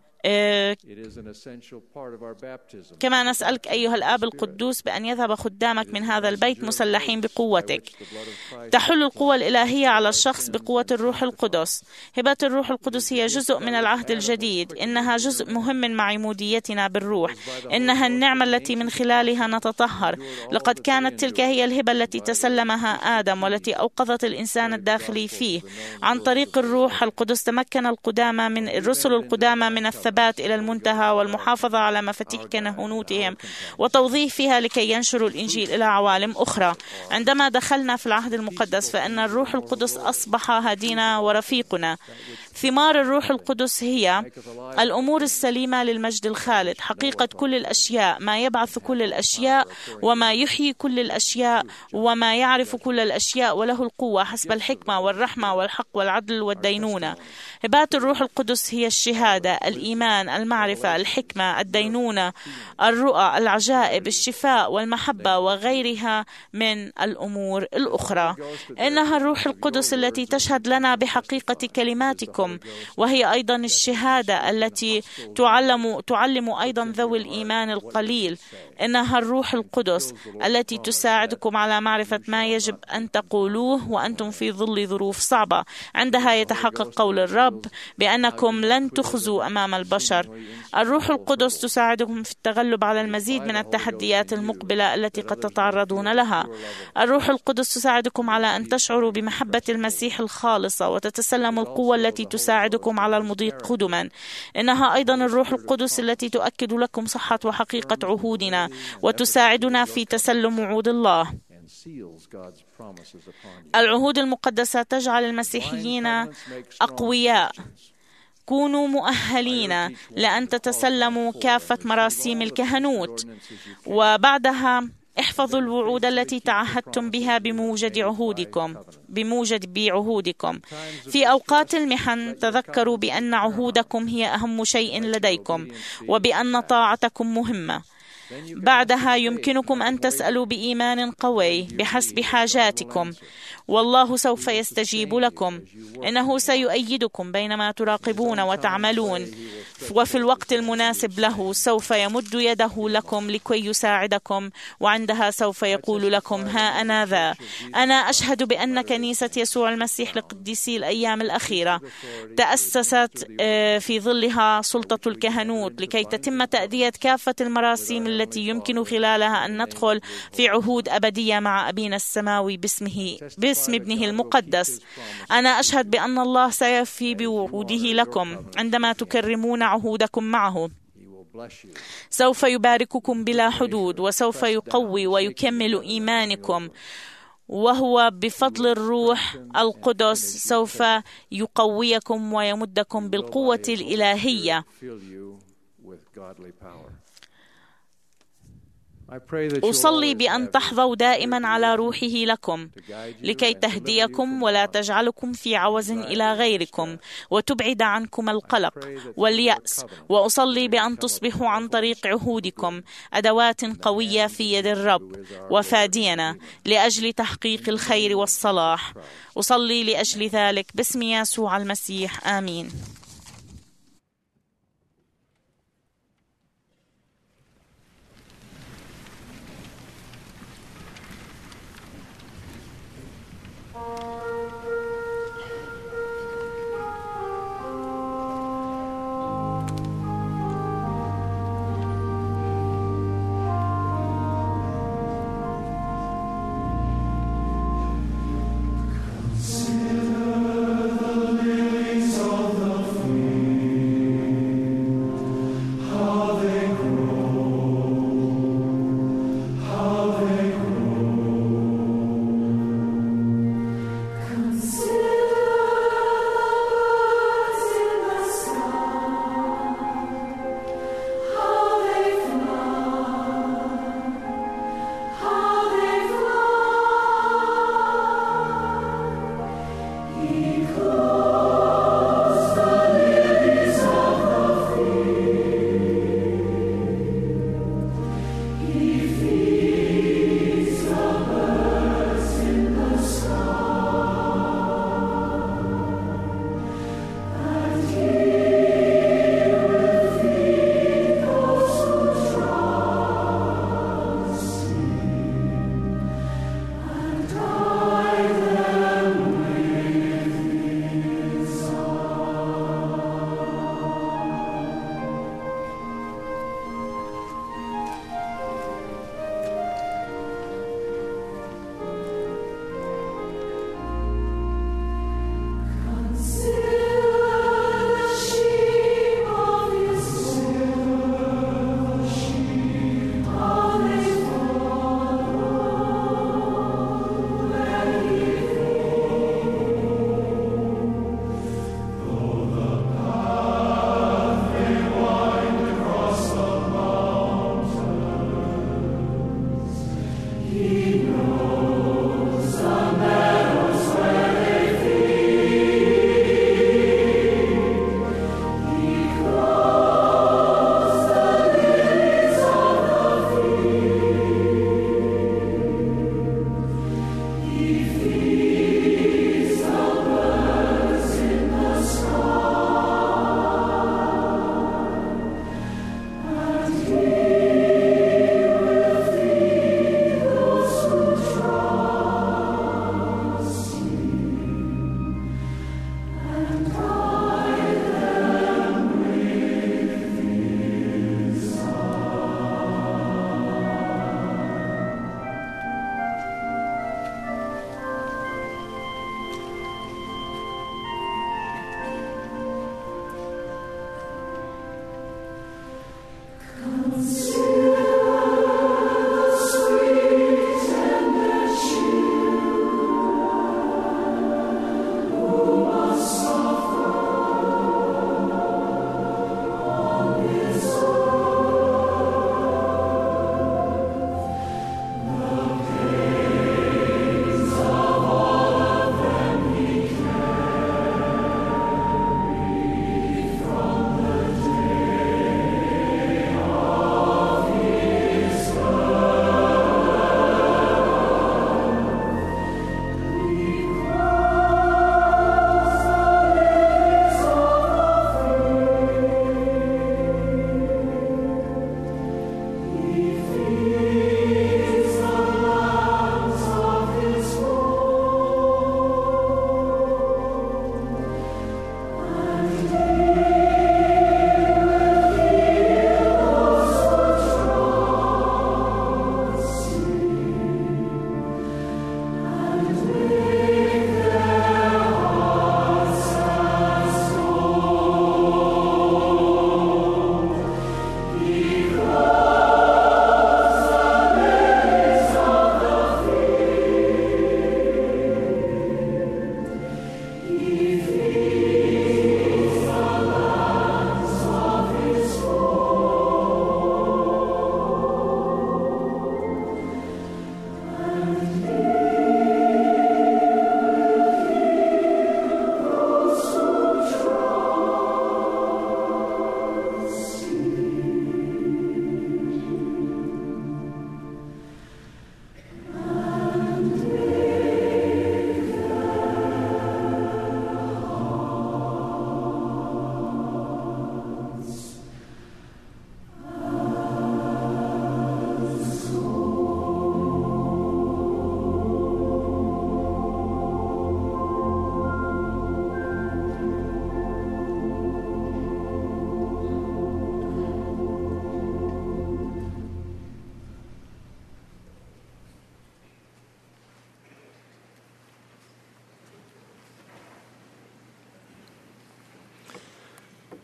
كما نسألك أيها الآب القدوس بأن يذهب خدامك من هذا البيت مسلحين بقوتك. تحل القوة الإلهية على الشخص بقوة الروح القدس. هبة الروح القدس هي جزء من العهد الجديد، إنها جزء مهم من معموديتنا بالروح، إنها النعمة التي من خلالها نتطهر. لقد كانت تلك هي الهبة التي تسلمها آدم والتي أوقظت الإنسان الداخلي فيه. عن طريق الروح القدس تمكن الرسل القدامى من الثبات إلى المنتهى والمحافظة على مفاتيح كهنوتهم وتوظيفها لكي ينشروا الإنجيل إلى عوالم أخرى. عندما دخلنا في العهد المقدس فإن الروح القدس أصبح هدينا ورفيقنا. ثمار الروح القدس هي الأمور السليمة للمجد الخالد، حقيقة كل الأشياء، ما يبعث كل الأشياء وما يحيي كل الأشياء وما يعرف كل الأشياء، وله القوة حسب الحكمة والرحمة والحق والعدل والدينونة. هبات الروح القدس هي الشهادة، الإيمان، المعرفة، الحكمة، الدينونة، الرؤى، العجائب، الشفاء والمحبة وغيرها من الأمور الأخرى. إنها الروح القدس التي تشهد لنا بحقيقة كلماتكم بكم، وهي أيضا الشهادة التي تعلم أيضا ذوي الإيمان القليل. إنها الروح القدس التي تساعدكم على معرفة ما يجب أن تقولوه وأنتم في ظل ظروف صعبة. عندها يتحقق قول الرب بأنكم لن تخزوا أمام البشر. الروح القدس تساعدكم في التغلب على المزيد من التحديات المقبلة التي قد تتعرضون لها. الروح القدس تساعدكم على أن تشعروا بمحبة المسيح الخالصة وتتسلموا القوة التي تساعدكم على المضي قدما. إنها أيضا الروح القدس التي تؤكد لكم صحة وحقيقة عهودنا وتساعدنا في تسلم وعود الله. العهود المقدسة تجعل المسيحيين أقوياء. كونوا مؤهلين لأن تتسلموا كافة مراسيم الكهنوت، وبعدها احفظوا الوعود التي تعهدتم بها بموجب عهودكم. في أوقات المحن تذكروا بأن عهودكم هي أهم شيء لديكم وبأن طاعتكم مهمة. بعدها يمكنكم أن تسألوا بإيمان قوي بحسب حاجاتكم، والله سوف يستجيب لكم. إنه سيؤيدكم بينما تراقبون وتعملون، وفي الوقت المناسب له سوف يمد يده لكم لكي يساعدكم، وعندها سوف يقول لكم: ها أنا ذا. أنا أشهد بأن كنيسة يسوع المسيح لقديسي الأيام الأخيرة تأسست في ظلها سلطة الكهنوت لكي تتم تأدية كافة المراسيم التي يمكن خلالها أن ندخل في عهود أبدية مع أبينا السماوي باسم ابنه المقدس. أنا أشهد بأن الله سيفي بوعوده لكم عندما تكرمون عهودكم معه. سوف يبارككم بلا حدود، وسوف يقوي ويكمل إيمانكم، وهو بفضل الروح القدس سوف يقويكم ويمدكم بالقوة الإلهية. أصلي بأن تحظوا دائما على روحه لكم لكي تهديكم ولا تجعلكم في عوز إلى غيركم وتبعد عنكم القلق واليأس. وأصلي بأن تصبحوا عن طريق عهودكم أدوات قوية في يد الرب وفادينا لأجل تحقيق الخير والصلاح. أصلي لأجل ذلك باسم يسوع المسيح، آمين. Consider the lilies of the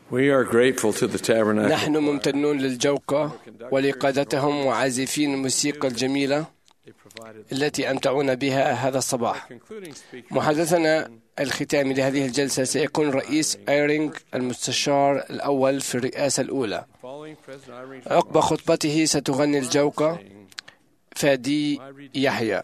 نحن ممتنون للجوقة ولقادتهم وعازفين الموسيقى الجميلة التي أمتعونا بها هذا الصباح. محادثنا الختامي لهذه الجلسة سيكون الرئيس آيرينغ المستشار الأول في الرئاسة الأولى. عقب خطبته ستغني الجوقة فادي يحيى.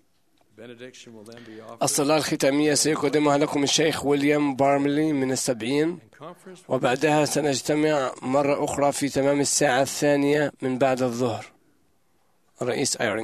الصلاة الختامية سيقدمها لكم الشيخ ويليام بارملي من السبعين، وبعدها سنجتمع مرة أخرى في تمام الساعة 2 من بعد الظهر. الرئيس آيرينغ.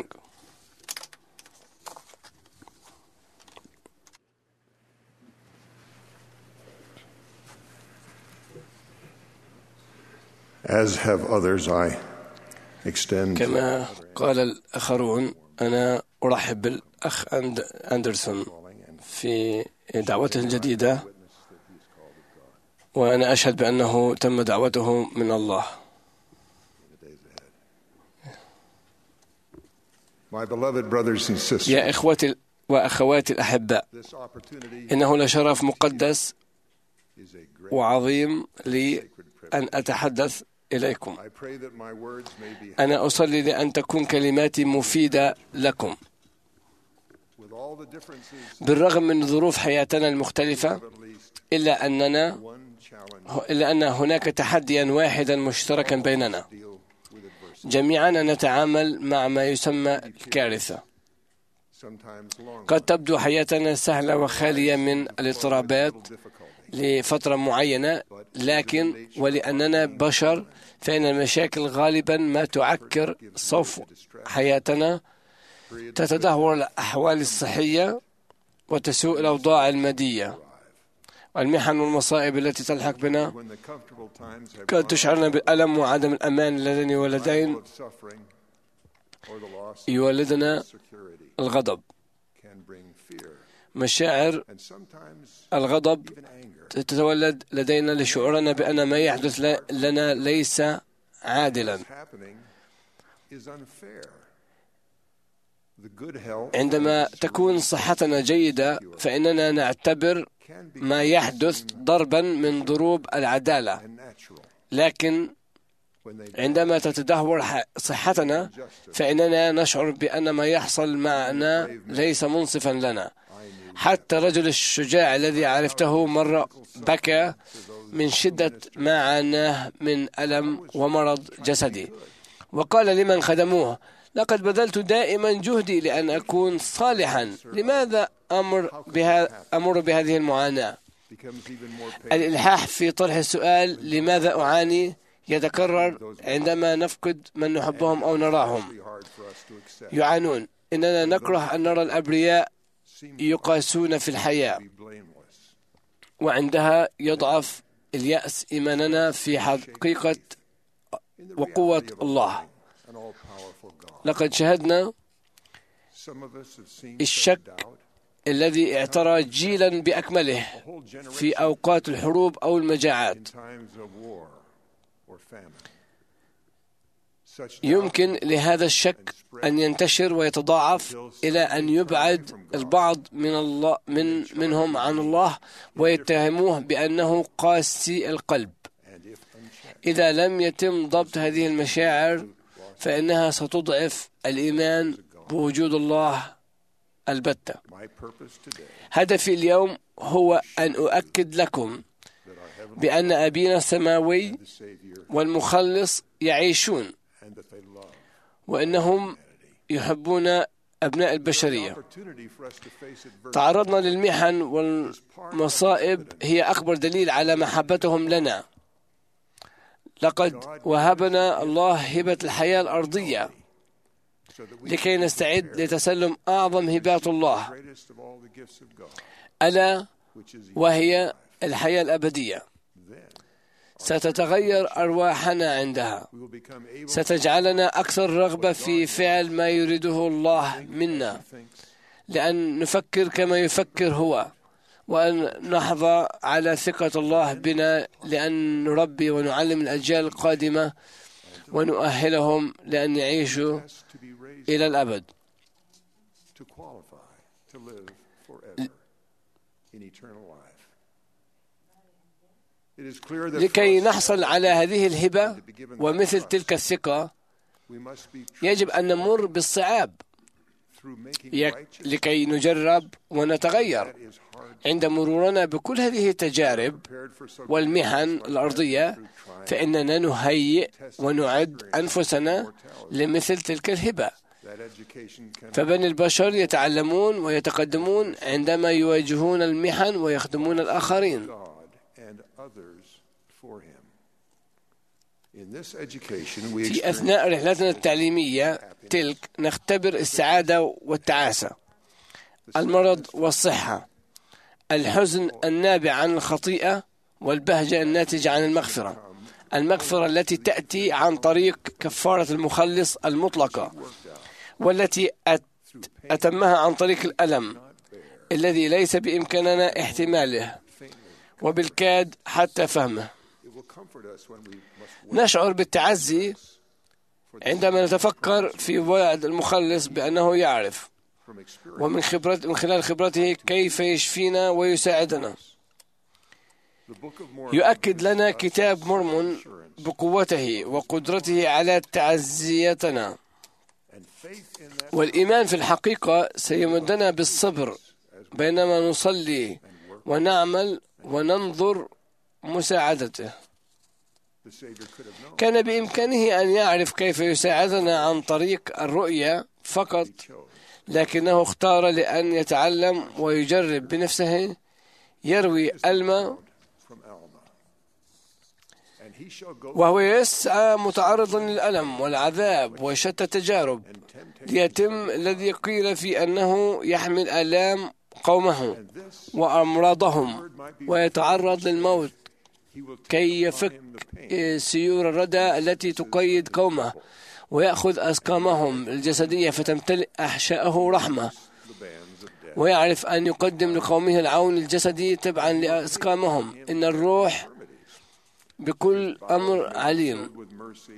As have others, I extend. كما قال الآخرون، أنا أرحب بالأخ أندرسون في دعوته الجديدة، وأنا أشهد بأنه تم دعوته من الله. يا إخوتي وأخواتي الأحباء، إنه لشرف مقدس وعظيم لي أن أتحدث إليكم. أنا أصلي لأن تكون كلماتي مفيدة لكم. بالرغم من ظروف حياتنا المختلفة، إلا أن هناك تحديا واحدا مشتركا بيننا. جميعا نتعامل مع ما يسمى الكارثة. قد تبدو حياتنا سهلة وخالية من الاضطرابات لفترة معينة، لكن ولأننا بشر فإن المشاكل غالبا ما تعكر صفو حياتنا. تتدهور الأحوال الصحية وتسوء الأوضاع المادية. والمحن والمصائب التي تلحق بنا قد تشعرنا بالألم وعدم الأمان اللذين يولدنا الغضب. مشاعر الغضب تتولد لدينا لشعورنا بأن ما يحدث لنا ليس عادلا. عندما تكون صحتنا جيدة فإننا نعتبر ما يحدث ضربا من ضروب العدالة، لكن عندما تتدهور صحتنا فإننا نشعر بأن ما يحصل معنا ليس منصفا لنا. حتى الرجل الشجاع الذي عرفته مرة بكى من شدة ما عاناه من ألم ومرض جسدي، وقال لمن خدموه: لقد بذلت دائما جهدي لأن أكون صالحا، لماذا أمر بهذه المعاناة؟ الإلحاح في طرح السؤال لماذا أعاني يتكرر عندما نفقد من نحبهم أو نراهم يعانون. إننا نكره أن نرى الأبرياء يقاسون في الحياة، وعندها يضعف اليأس إيماننا في حقيقة وقوة الله. لقد شهدنا الشك الذي اعترى جيلا بأكمله في أوقات الحروب أو المجاعات. يمكن لهذا الشك أن ينتشر ويتضاعف إلى أن يبعد البعض منهم عن الله ويتهموه بأنه قاسي القلب. إذا لم يتم ضبط هذه المشاعر فإنها ستضعف الإيمان بوجود الله البتة. هدفي اليوم هو أن أؤكد لكم بأن أبينا السماوي والمخلص يعيشون، وإنهم يحبون أبناء البشرية. تعرضنا للمحن والمصائب هي أكبر دليل على محبتهم لنا. لقد وهبنا الله هبة الحياة الأرضية لكي نستعد لتسلم أعظم هبات الله، ألا وهي الحياة الأبدية. ستتغير أرواحنا عندها، ستجعلنا أكثر رغبة في فعل ما يريده الله منا، لأن نفكر كما يفكر هو، وأن نحظى على ثقة الله بنا، لأن نربي ونعلم الأجيال القادمة ونؤهلهم لأن يعيشوا إلى الأبد. لكي نحصل على هذه الهبة ومثل تلك الثقة يجب أن نمر بالصعاب لكي نجرب ونتغير. عند مرورنا بكل هذه التجارب والمحن الأرضية فإننا نهيئ ونعد أنفسنا لمثل تلك الهبة. فبني البشر يتعلمون ويتقدمون عندما يواجهون المحن ويخدمون الآخرين. في أثناء رحلتنا التعليمية تلك نختبر السعادة والتعاسة، المرض والصحة، الحزن النابع عن الخطيئة والبهجة الناتجة عن المغفرة التي تأتي عن طريق كفارة المخلص المطلقة، والتي أتمها عن طريق الألم الذي ليس بإمكاننا احتماله وبالكاد حتى فهمه. نشعر بالتعزي عندما نتفكر في وعد المخلص بأنه يعرف ومن خلال خبرته كيف يشفينا ويساعدنا. يؤكد لنا كتاب مورمون بقوته وقدرته على تعزيتنا، والإيمان في الحقيقة سيمدنا بالصبر بينما نصلي ونعمل وننظر مساعدته. كان بإمكانه أن يعرف كيف يساعدنا عن طريق الرؤية فقط، لكنه اختار لأن يتعلم ويجرب بنفسه، يروي ألما وهو يسعى متعرضا للألم والعذاب وشتى التجارب ليتم الذي قيل في أنه يحمل آلام قومه وأمراضهم ويتعرض للموت كي يفك سيور الردى التي تقيد قومه ويأخذ أسقامهم الجسدية فتمتلئ أحشاءه رحمة، ويعرف أن يقدم لقومه العون الجسدي تبعا لأسقامهم. إن الروح بكل أمر عليم،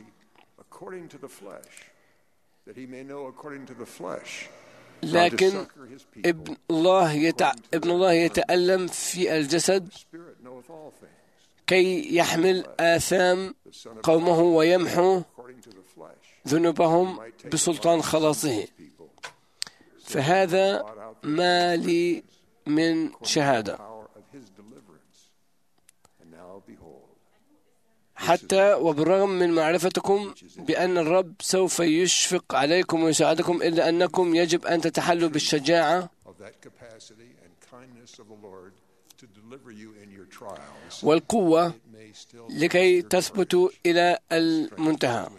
لكن ابن الله يتألم في الجسد كي يحمل آثام قومه ويمحو ذنوبهم بسلطان خلاصه. فهذا ما لي من شهادة، حتى وبالرغم من معرفتكم بأن الرب سوف يشفق عليكم ويساعدكم، إلا أنكم يجب أن تتحلوا بالشجاعة والقوة لكي تثبتوا إلى المنتهى.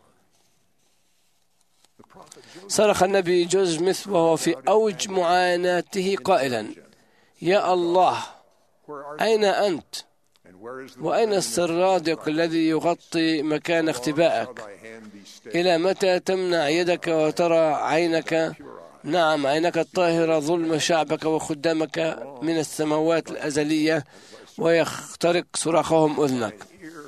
صرخ النبي جوزيف سميث وهو في أوج معاناته قائلا: يا الله، أين أنت؟ وأين السرادق الذي يغطي مكان اختبائك؟ إلى متى تمنع يدك وترى عينك، نعم عينك الطاهرة، ظلم شعبك وخدامك من السماوات الأزلية، ويخترق صراخهم أذنك؟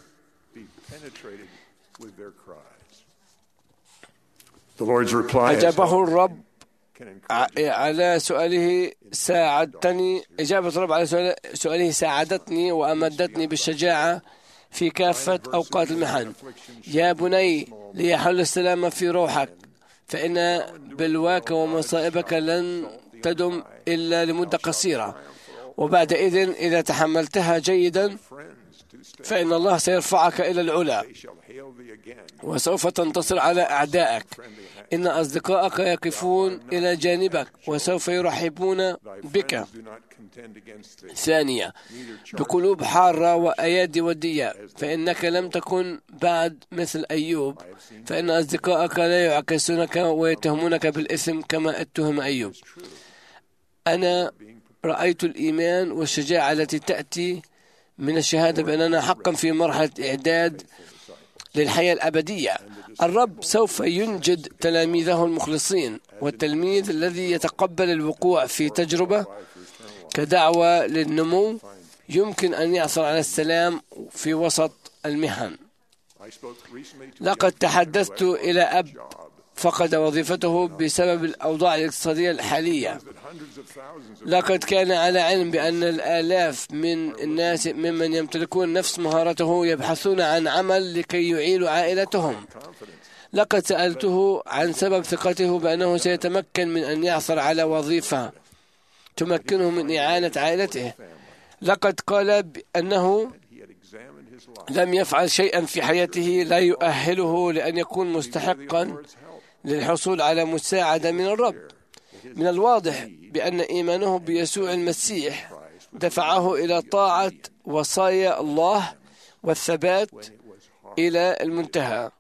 أجابه الرب على سؤاله ساعدتني، إجابة الرب على سؤاله ساعدتني وأمدتني بالشجاعة في كافة أوقات المحن. يا بني، ليحل السلام في روحك، فإن بلواك ومصائبك لن تدم إلا لمدة قصيرة، وبعد إذن إذا تحملتها جيدا فإن الله سيرفعك إلى العلا وسوف تنتصر على أعدائك. إن أصدقائك يقفون إلى جانبك وسوف يرحبون بك. ثانية، بقلوب حارة وأيادي ودية، فإنك لم تكن بعد مثل أيوب، فإن أصدقائك لا يعكسونك ويتهمونك بالإثم كما اتهم أيوب. أنا رأيت الإيمان والشجاعة التي تأتي من الشهادة بأننا حقا في مرحلة إعداد للحياة الأبدية. الرب سوف ينجد تلاميذه المخلصين، والتلميذ الذي يتقبل الوقوع في تجربة كدعوة للنمو يمكن أن يحصل على السلام في وسط المحن. لقد تحدثت إلى أب فقد وظيفته بسبب الأوضاع الاقتصادية الحالية. لقد كان على علم بأن الآلاف من الناس ممن يمتلكون نفس مهارته يبحثون عن عمل لكي يعيلوا عائلتهم. لقد سألته عن سبب ثقته بأنه سيتمكن من أن يحصل على وظيفة تمكنه من إعانة عائلته. لقد قال بأنه لم يفعل شيئا في حياته لا يؤهله لأن يكون مستحقا للحصول على مساعدة من الرب. من الواضح بأن إيمانه بيسوع المسيح دفعه إلى طاعة وصايا الله والثبات إلى المنتهى.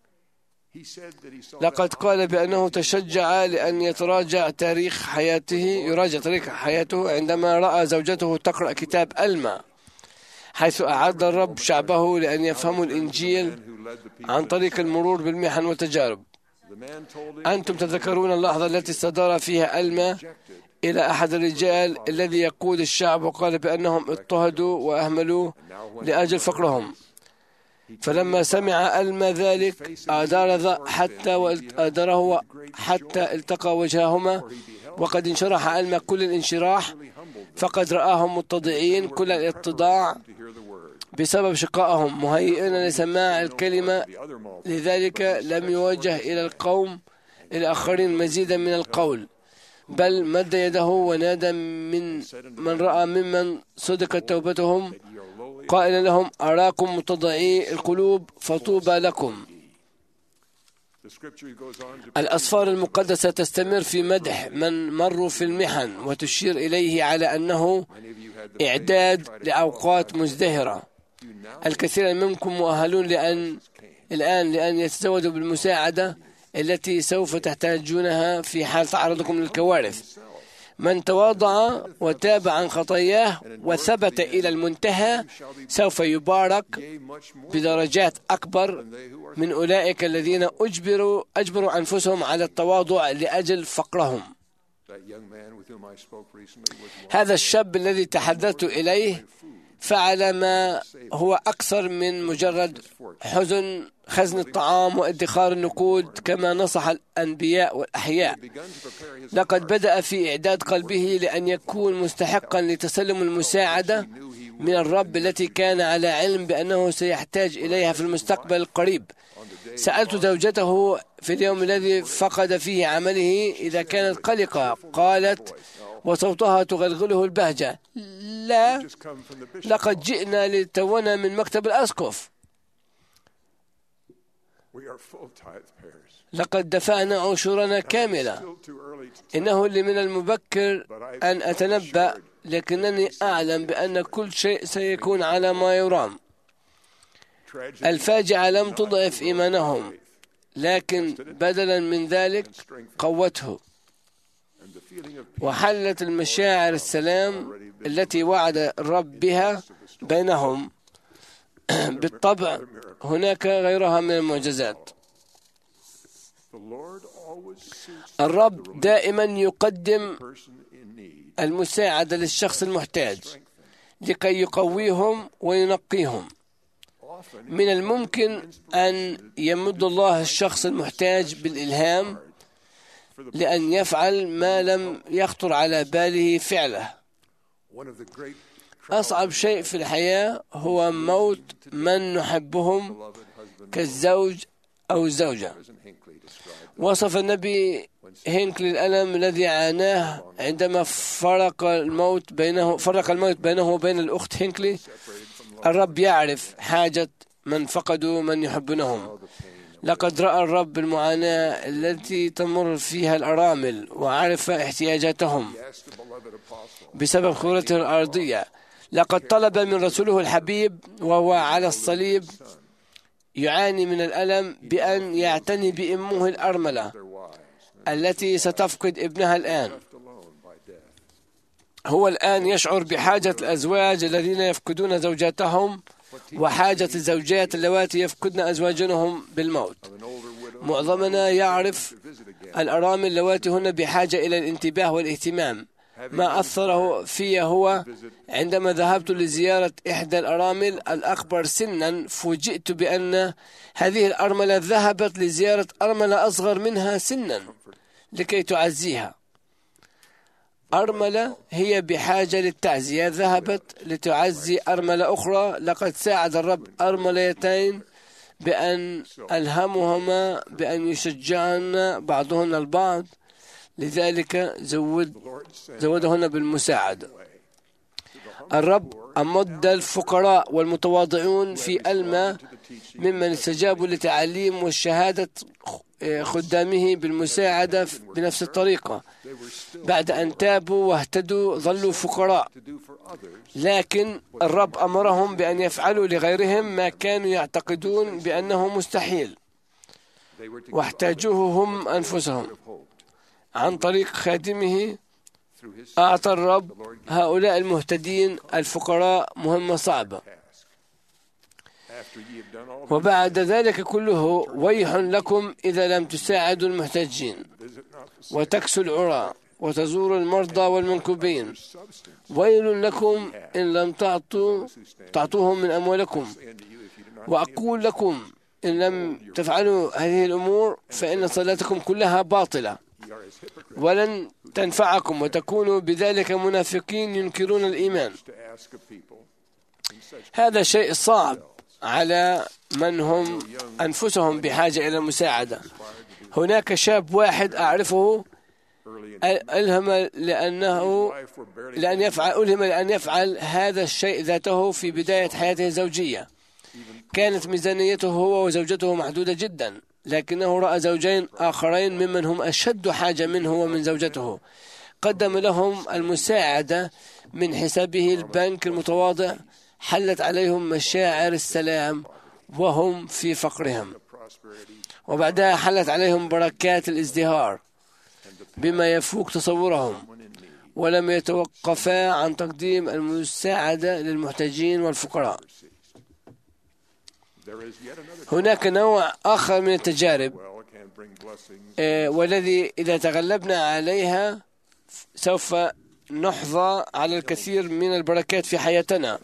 لقد قال بأنه تشجع لأن يراجع تاريخ حياته عندما رأى زوجته تقرأ كتاب ألما، حيث أعد الرب شعبه لأن يفهموا الإنجيل عن طريق المرور بالمحن والتجارب. أنتم تذكرون اللحظة التي استدار فيها ألما إلى أحد الرجال الذي يقود الشعب وقال بأنهم اضطهدوا وأهملوا لأجل فقرهم. فلما سمع ألما ذلك أداره حتى التقى وجههما، وقد انشرح ألما كل الانشراح، فقد رآهم متضعين كل الاتضاع بسبب شقائهم مهيئين لسماع الكلمة. لذلك لم يوجه إلى القوم الآخرين مزيدا من القول، بل مد يده ونادى من رأى ممن صدقت توبتهم قائلا لهم: أراكم متضعي القلوب فطوبى لكم. الأسفار المقدسة تستمر في مدح من مروا في المحن وتشير إليه على أنه إعداد لأوقات مزدهرة. الكثير منكم مؤهلون الآن لأن يتزودوا بالمساعدة التي سوف تحتاجونها في حال تعرضكم للكوارث. من تواضع وتاب عن خطاياه وثبت إلى المنتهى سوف يبارك بدرجات أكبر من أولئك الذين أجبروا أنفسهم على التواضع لأجل فقرهم. هذا الشاب الذي تحدثت إليه فعل ما هو أكثر من مجرد خزن الطعام وادخار النقود كما نصح الأنبياء والأحياء. لقد بدأ في إعداد قلبه لأن يكون مستحقا لتسلم المساعدة من الرب التي كان على علم بأنه سيحتاج إليها في المستقبل القريب. سألت زوجته في اليوم الذي فقد فيه عمله إذا كانت قلقة. قالت وصوتها تغلغله البهجة: لا، لقد جئنا لتونا من مكتب الأسقف. لقد دفعنا عشورنا كاملة. إنه اللي من المبكر أن أتنبأ، لكنني أعلم بأن كل شيء سيكون على ما يرام. الفاجعة لم تضعف إيمانهم، لكن بدلا من ذلك قوته، وحلت المشاعر السلام التي وعد الرب بها بينهم. بالطبع هناك غيرها من المعجزات. الرب دائما يقدم المساعدة للشخص المحتاج لكي يقويهم وينقيهم. من الممكن أن يمد الله الشخص المحتاج بالإلهام لأن يفعل ما لم يخطر على باله فعله. أصعب شيء في الحياة هو موت من نحبهم كالزوج أو الزوجة. وصف النبي هنكلي الألم الذي عاناه عندما فرق الموت بينه وبين الأخت هنكلي. الرب يعرف حاجة من فقدوا من يحبونهم. لقد رأى الرب المعاناة التي تمر فيها الأرامل وعرف احتياجاتهم بسبب خبرته الأرضية. لقد طلب من رسوله الحبيب وهو على الصليب يعاني من الألم بأن يعتني بأمه الأرملة التي ستفقد ابنها الآن. هو الآن يشعر بحاجة الأزواج الذين يفقدون زوجاتهم وحاجة الزوجات اللواتي يفقدن أزواجهم بالموت. معظمنا يعرف الأرامل اللواتي هن بحاجة إلى الانتباه والاهتمام. ما أثره في هو عندما ذهبت لزيارة إحدى الأرامل الأكبر سنا، فوجئت بأن هذه الأرملة ذهبت لزيارة أرملة أصغر منها سنا لكي تعزيها. أرملة هي بحاجة للتعزية ذهبت لتعزي أرملة أخرى. لقد ساعد الرب أرملتين بأن ألهمهما بأن يشجعن بعضهن البعض، لذلك زودهن بالمساعدة. الرب أمد الفقراء والمتواضعون في ألمة ممن استجابوا لتعليم والشهادة خدامه بالمساعدة بنفس الطريقة. بعد أن تابوا واهتدوا ظلوا فقراء، لكن الرب أمرهم بأن يفعلوا لغيرهم ما كانوا يعتقدون بأنه مستحيل، واحتاجوه هم أنفسهم. عن طريق خادمه أعطى الرب هؤلاء المهتدين الفقراء مهمة صعبة. وبعد ذلك كله ويح لكم إذا لم تساعدوا المحتاجين وتكسوا العراة وتزوروا المرضى والمنكوبين. ويل لكم إن لم تعطوهم من أموالكم. وأقول لكم إن لم تفعلوا هذه الأمور فإن صلاتكم كلها باطلة ولن تنفعكم، وتكونوا بذلك منافقين ينكرون الإيمان. هذا شيء صعب على من هم أنفسهم بحاجة إلى المساعدة. هناك شاب واحد أعرفه ألهم لأن يفعل هذا الشيء ذاته في بداية حياته الزوجية. كانت ميزانيته هو وزوجته محدودة جدا، لكنه رأى زوجين آخرين ممن هم أشد حاجة منه ومن زوجته. قدم لهم المساعدة من حسابه البنك المتواضع. حلت عليهم مشاعر السلام وهم في فقرهم، وبعدها حلت عليهم بركات الازدهار بما يفوق تصورهم، ولم يتوقفا عن تقديم المساعدة للمحتاجين والفقراء. هناك نوع آخر من التجارب والذي إذا تغلبنا عليها سوف نحظى على الكثير من البركات في حياتنا.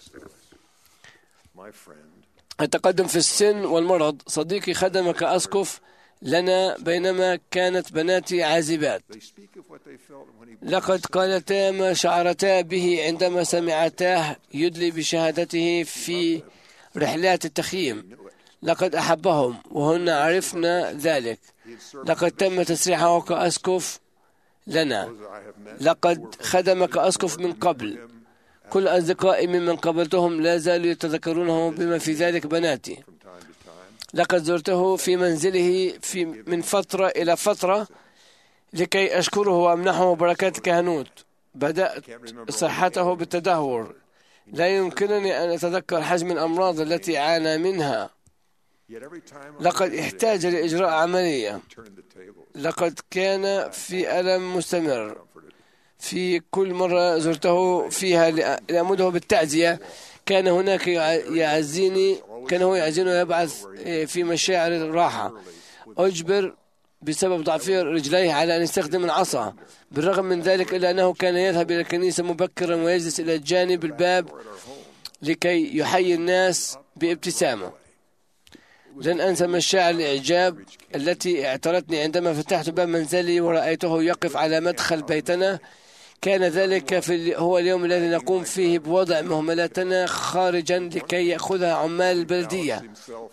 التقدم في السن والمرض. صديقي خدم كأسقف لنا بينما كانت بناتي عازبات. لقد قالتا ما شعرتا به عندما سمعتاه يدلي بشهادته في رحلات التخييم. لقد أحبهم وهن عرفنا ذلك. لقد تم تسريحه كأسقف لنا. لقد خدم كأسقف من قبل. كل أصدقائي ممن قابلتهم لا زالوا يتذكرونه، بما في ذلك بناتي. لقد زرته في منزله من فترة إلى فترة لكي أشكره وأمنحه بركات الكهنوت. بدأت صحته بالتدهور. لا يمكنني أن أتذكر حجم الأمراض التي عانى منها. لقد احتاج لإجراء عملية. لقد كان في ألم مستمر. في كل مرة زرته فيها لأمده بالتعزية كان هناك يعزيني ويبعث في مشاعر الراحة. أجبر بسبب ضعف رجليه على أن يستخدم العصا. بالرغم من ذلك إلا أنه كان يذهب إلى الكنيسة مبكرا ويجلس إلى جانب الباب لكي يحيي الناس بابتسامة. لن أنسى مشاعر الإعجاب التي اعترتني عندما فتحت باب منزلي ورأيته يقف على مدخل بيتنا. كان ذلك هو اليوم الذي نقوم فيه بوضع مهملاتنا خارجا لكي يأخذها عمال البلدية.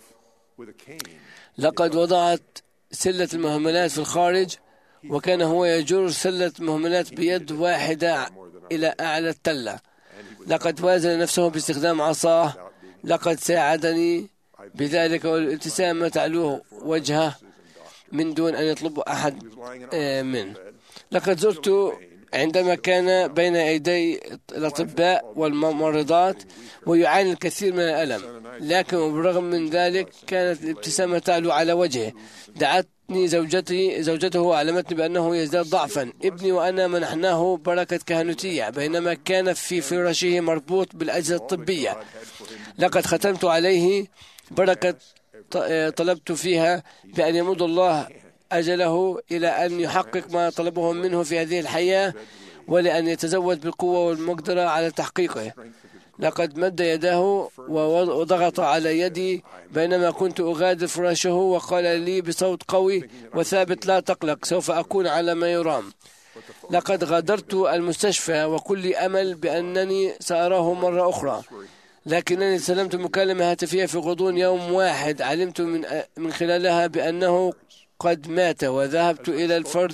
لقد وضعت سلة المهملات في الخارج، وكان هو يجر سلة مهملات بيد واحدة إلى أعلى التلة. لقد وازن نفسه باستخدام عصاه. لقد ساعدني بذلك، والابتسامة تعلوه وجهه من دون أن يطلب أحد منه. لقد زرت عندما كان بين أيدي الأطباء والممرضات ويعاني الكثير من الألم، لكن بالرغم من ذلك كانت الابتسامة تعلو على وجهه. دعتني زوجته وعلمتني بأنه يزداد ضعفا. ابني وأنا منحناه بركة كهنوتية بينما كان في فراشه مربوط بالأجهزة الطبية. لقد ختمت عليه بركة طلبت فيها بأن يمد الله أجله إلى أن يحقق ما طلبه منه في هذه الحياة ولأن يتزود بالقوة والمقدرة على تحقيقه. لقد مد يده وضغط على يدي بينما كنت أغادر فراشه، وقال لي بصوت قوي وثابت: لا تقلق، سوف أكون على ما يرام. لقد غادرت المستشفى وكل أمل بأنني سأراه مرة أخرى، لكنني سلمت مكالمة هاتفية في غضون يوم واحد علمت من خلالها بأنه قد مات، وذهب إلى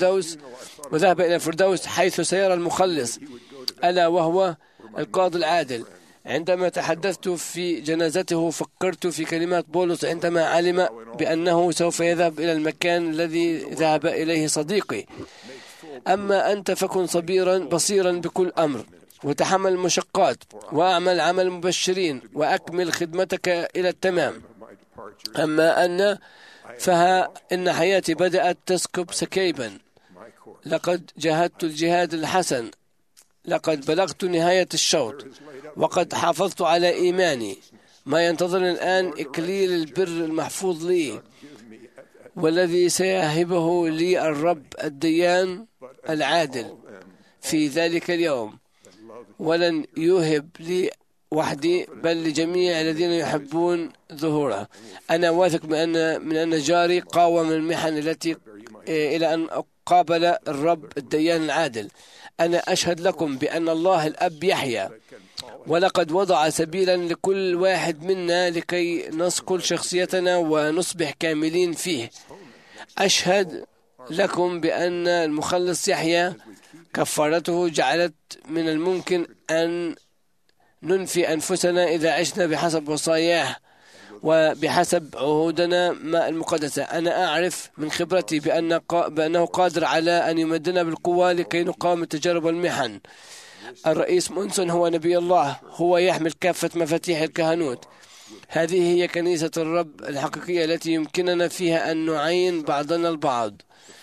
الفردوس حيث سيرى المخلص، ألا وهو القاضي العادل. عندما تحدثت في جنازته فكرت في كلمات بولس عندما علم بأنه سوف يذهب إلى المكان الذي ذهب إليه صديقي: أما أنت فكن بصيرا بكل أمر، وتحمل المشقات، وأعمل عمل المبشرين، وأكمل خدمتك إلى التمام. أما أنا فها إن حياتي بدأت تسكب سكيبا. لقد جاهدت الجهاد الحسن، لقد بلغت نهاية الشوط، وقد حافظت على إيماني. ما ينتظرني الآن إكليل البر المحفوظ لي، والذي سيهبه لي الرب الديان العادل في ذلك اليوم، ولن يوهب لي وحدي بل لجميع الذين يحبون ظهوره. أنا واثق من أن جاري قاوم المحن التي إلى أن قابل الرب الديان العادل. أنا أشهد لكم بأن الله الأب يحيى، ولقد وضع سبيلا لكل واحد منا لكي نصقل شخصيتنا ونصبح كاملين فيه. أشهد لكم بأن المخلص يحيى كفارته جعلت من الممكن أن ننفي أنفسنا إذا عشنا بحسب وصاياه وبحسب عهودنا المقدسة. أنا أعرف من خبرتي بأنه قادر على أن يمدنا بالقوة لكي نقاوم التجارب والمحن. الرئيس مونسون هو نبي الله، هو يحمل كافة مفاتيح الكهنوت. هذه هي كنيسة الرب الحقيقية التي يمكننا فيها أن نعين بعضنا البعض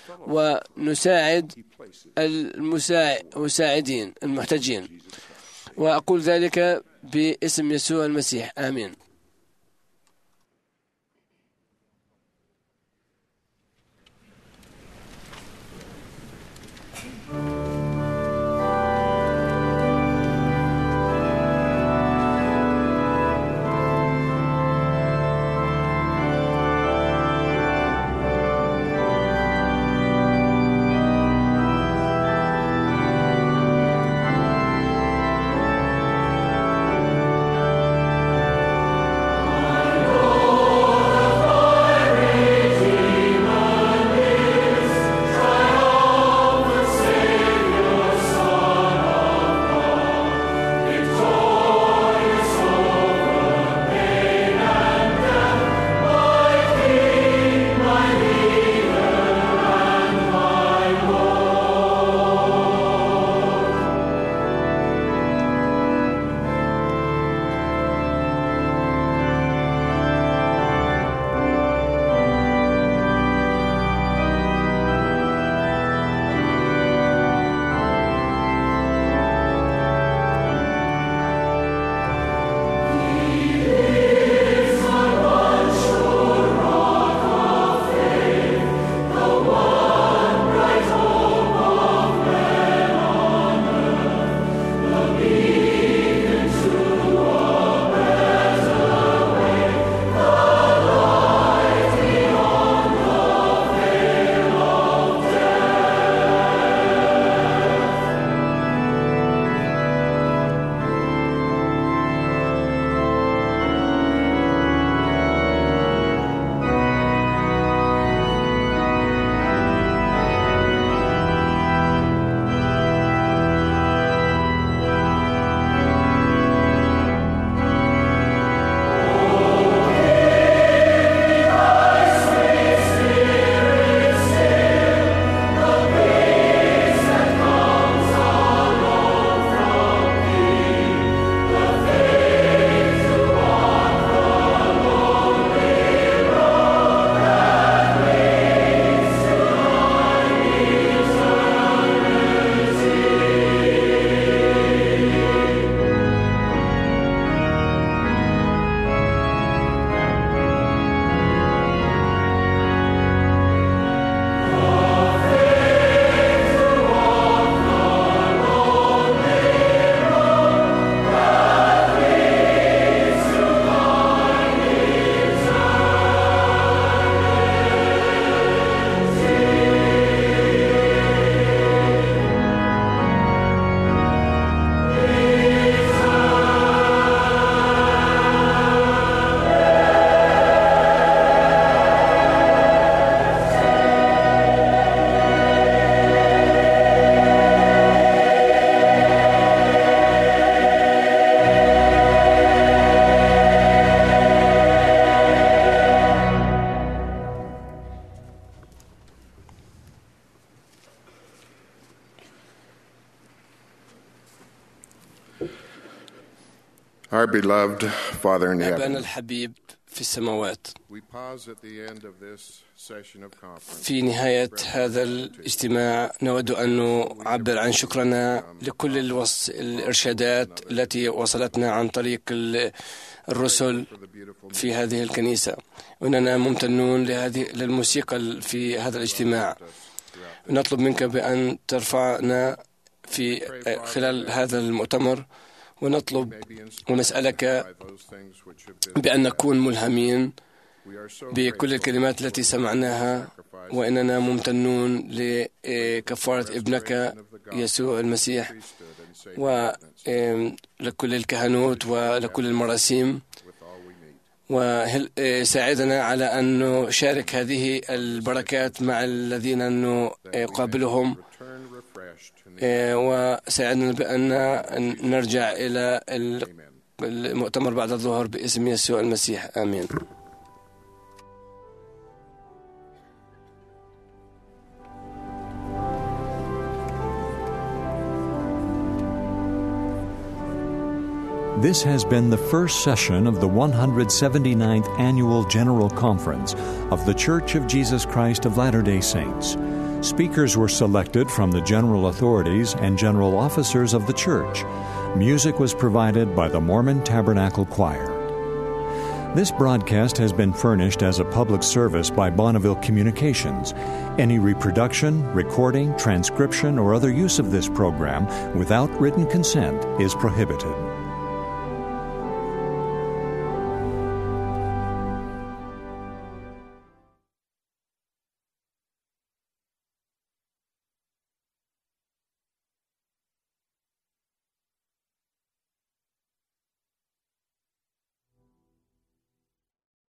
ونساعد المساعدين المحتاجين. وأقول ذلك باسم يسوع المسيح، آمين. Our beloved Father in أبانا heaven, الحبيب في السماوات، we pause at the end of this session of conference. في نهاية هذا الاجتماع نود أن نعبر عن شكرنا لكل الإرشادات التي وصلتنا عن طريق الرسل في هذه الكنيسة، وأننا ممتنون للموسيقى في هذا الاجتماع. نطلب منك بأن ترفعنا في خلال هذا المؤتمر، ونطلب ونسألك بأن نكون ملهمين بكل الكلمات التي سمعناها، وإننا ممتنون لكفارة ابنك يسوع المسيح ولكل الكهنوت ولكل المراسيم، وساعدنا على أن نشارك هذه البركات مع الذين نقابلهم، وساعدنا بأن نرجع إلى المؤتمر بعد الظهر باسم يسوع المسيح. آمين. This has been the first session of the 179th Annual General Conference of The Church of Jesus Christ of Latter-day Saints. Speakers were selected from the general authorities and general officers of the church. Music was provided by the Mormon Tabernacle Choir. This broadcast has been furnished as a public service by Bonneville Communications. Any reproduction, recording, transcription, or other use of this program without written consent is prohibited.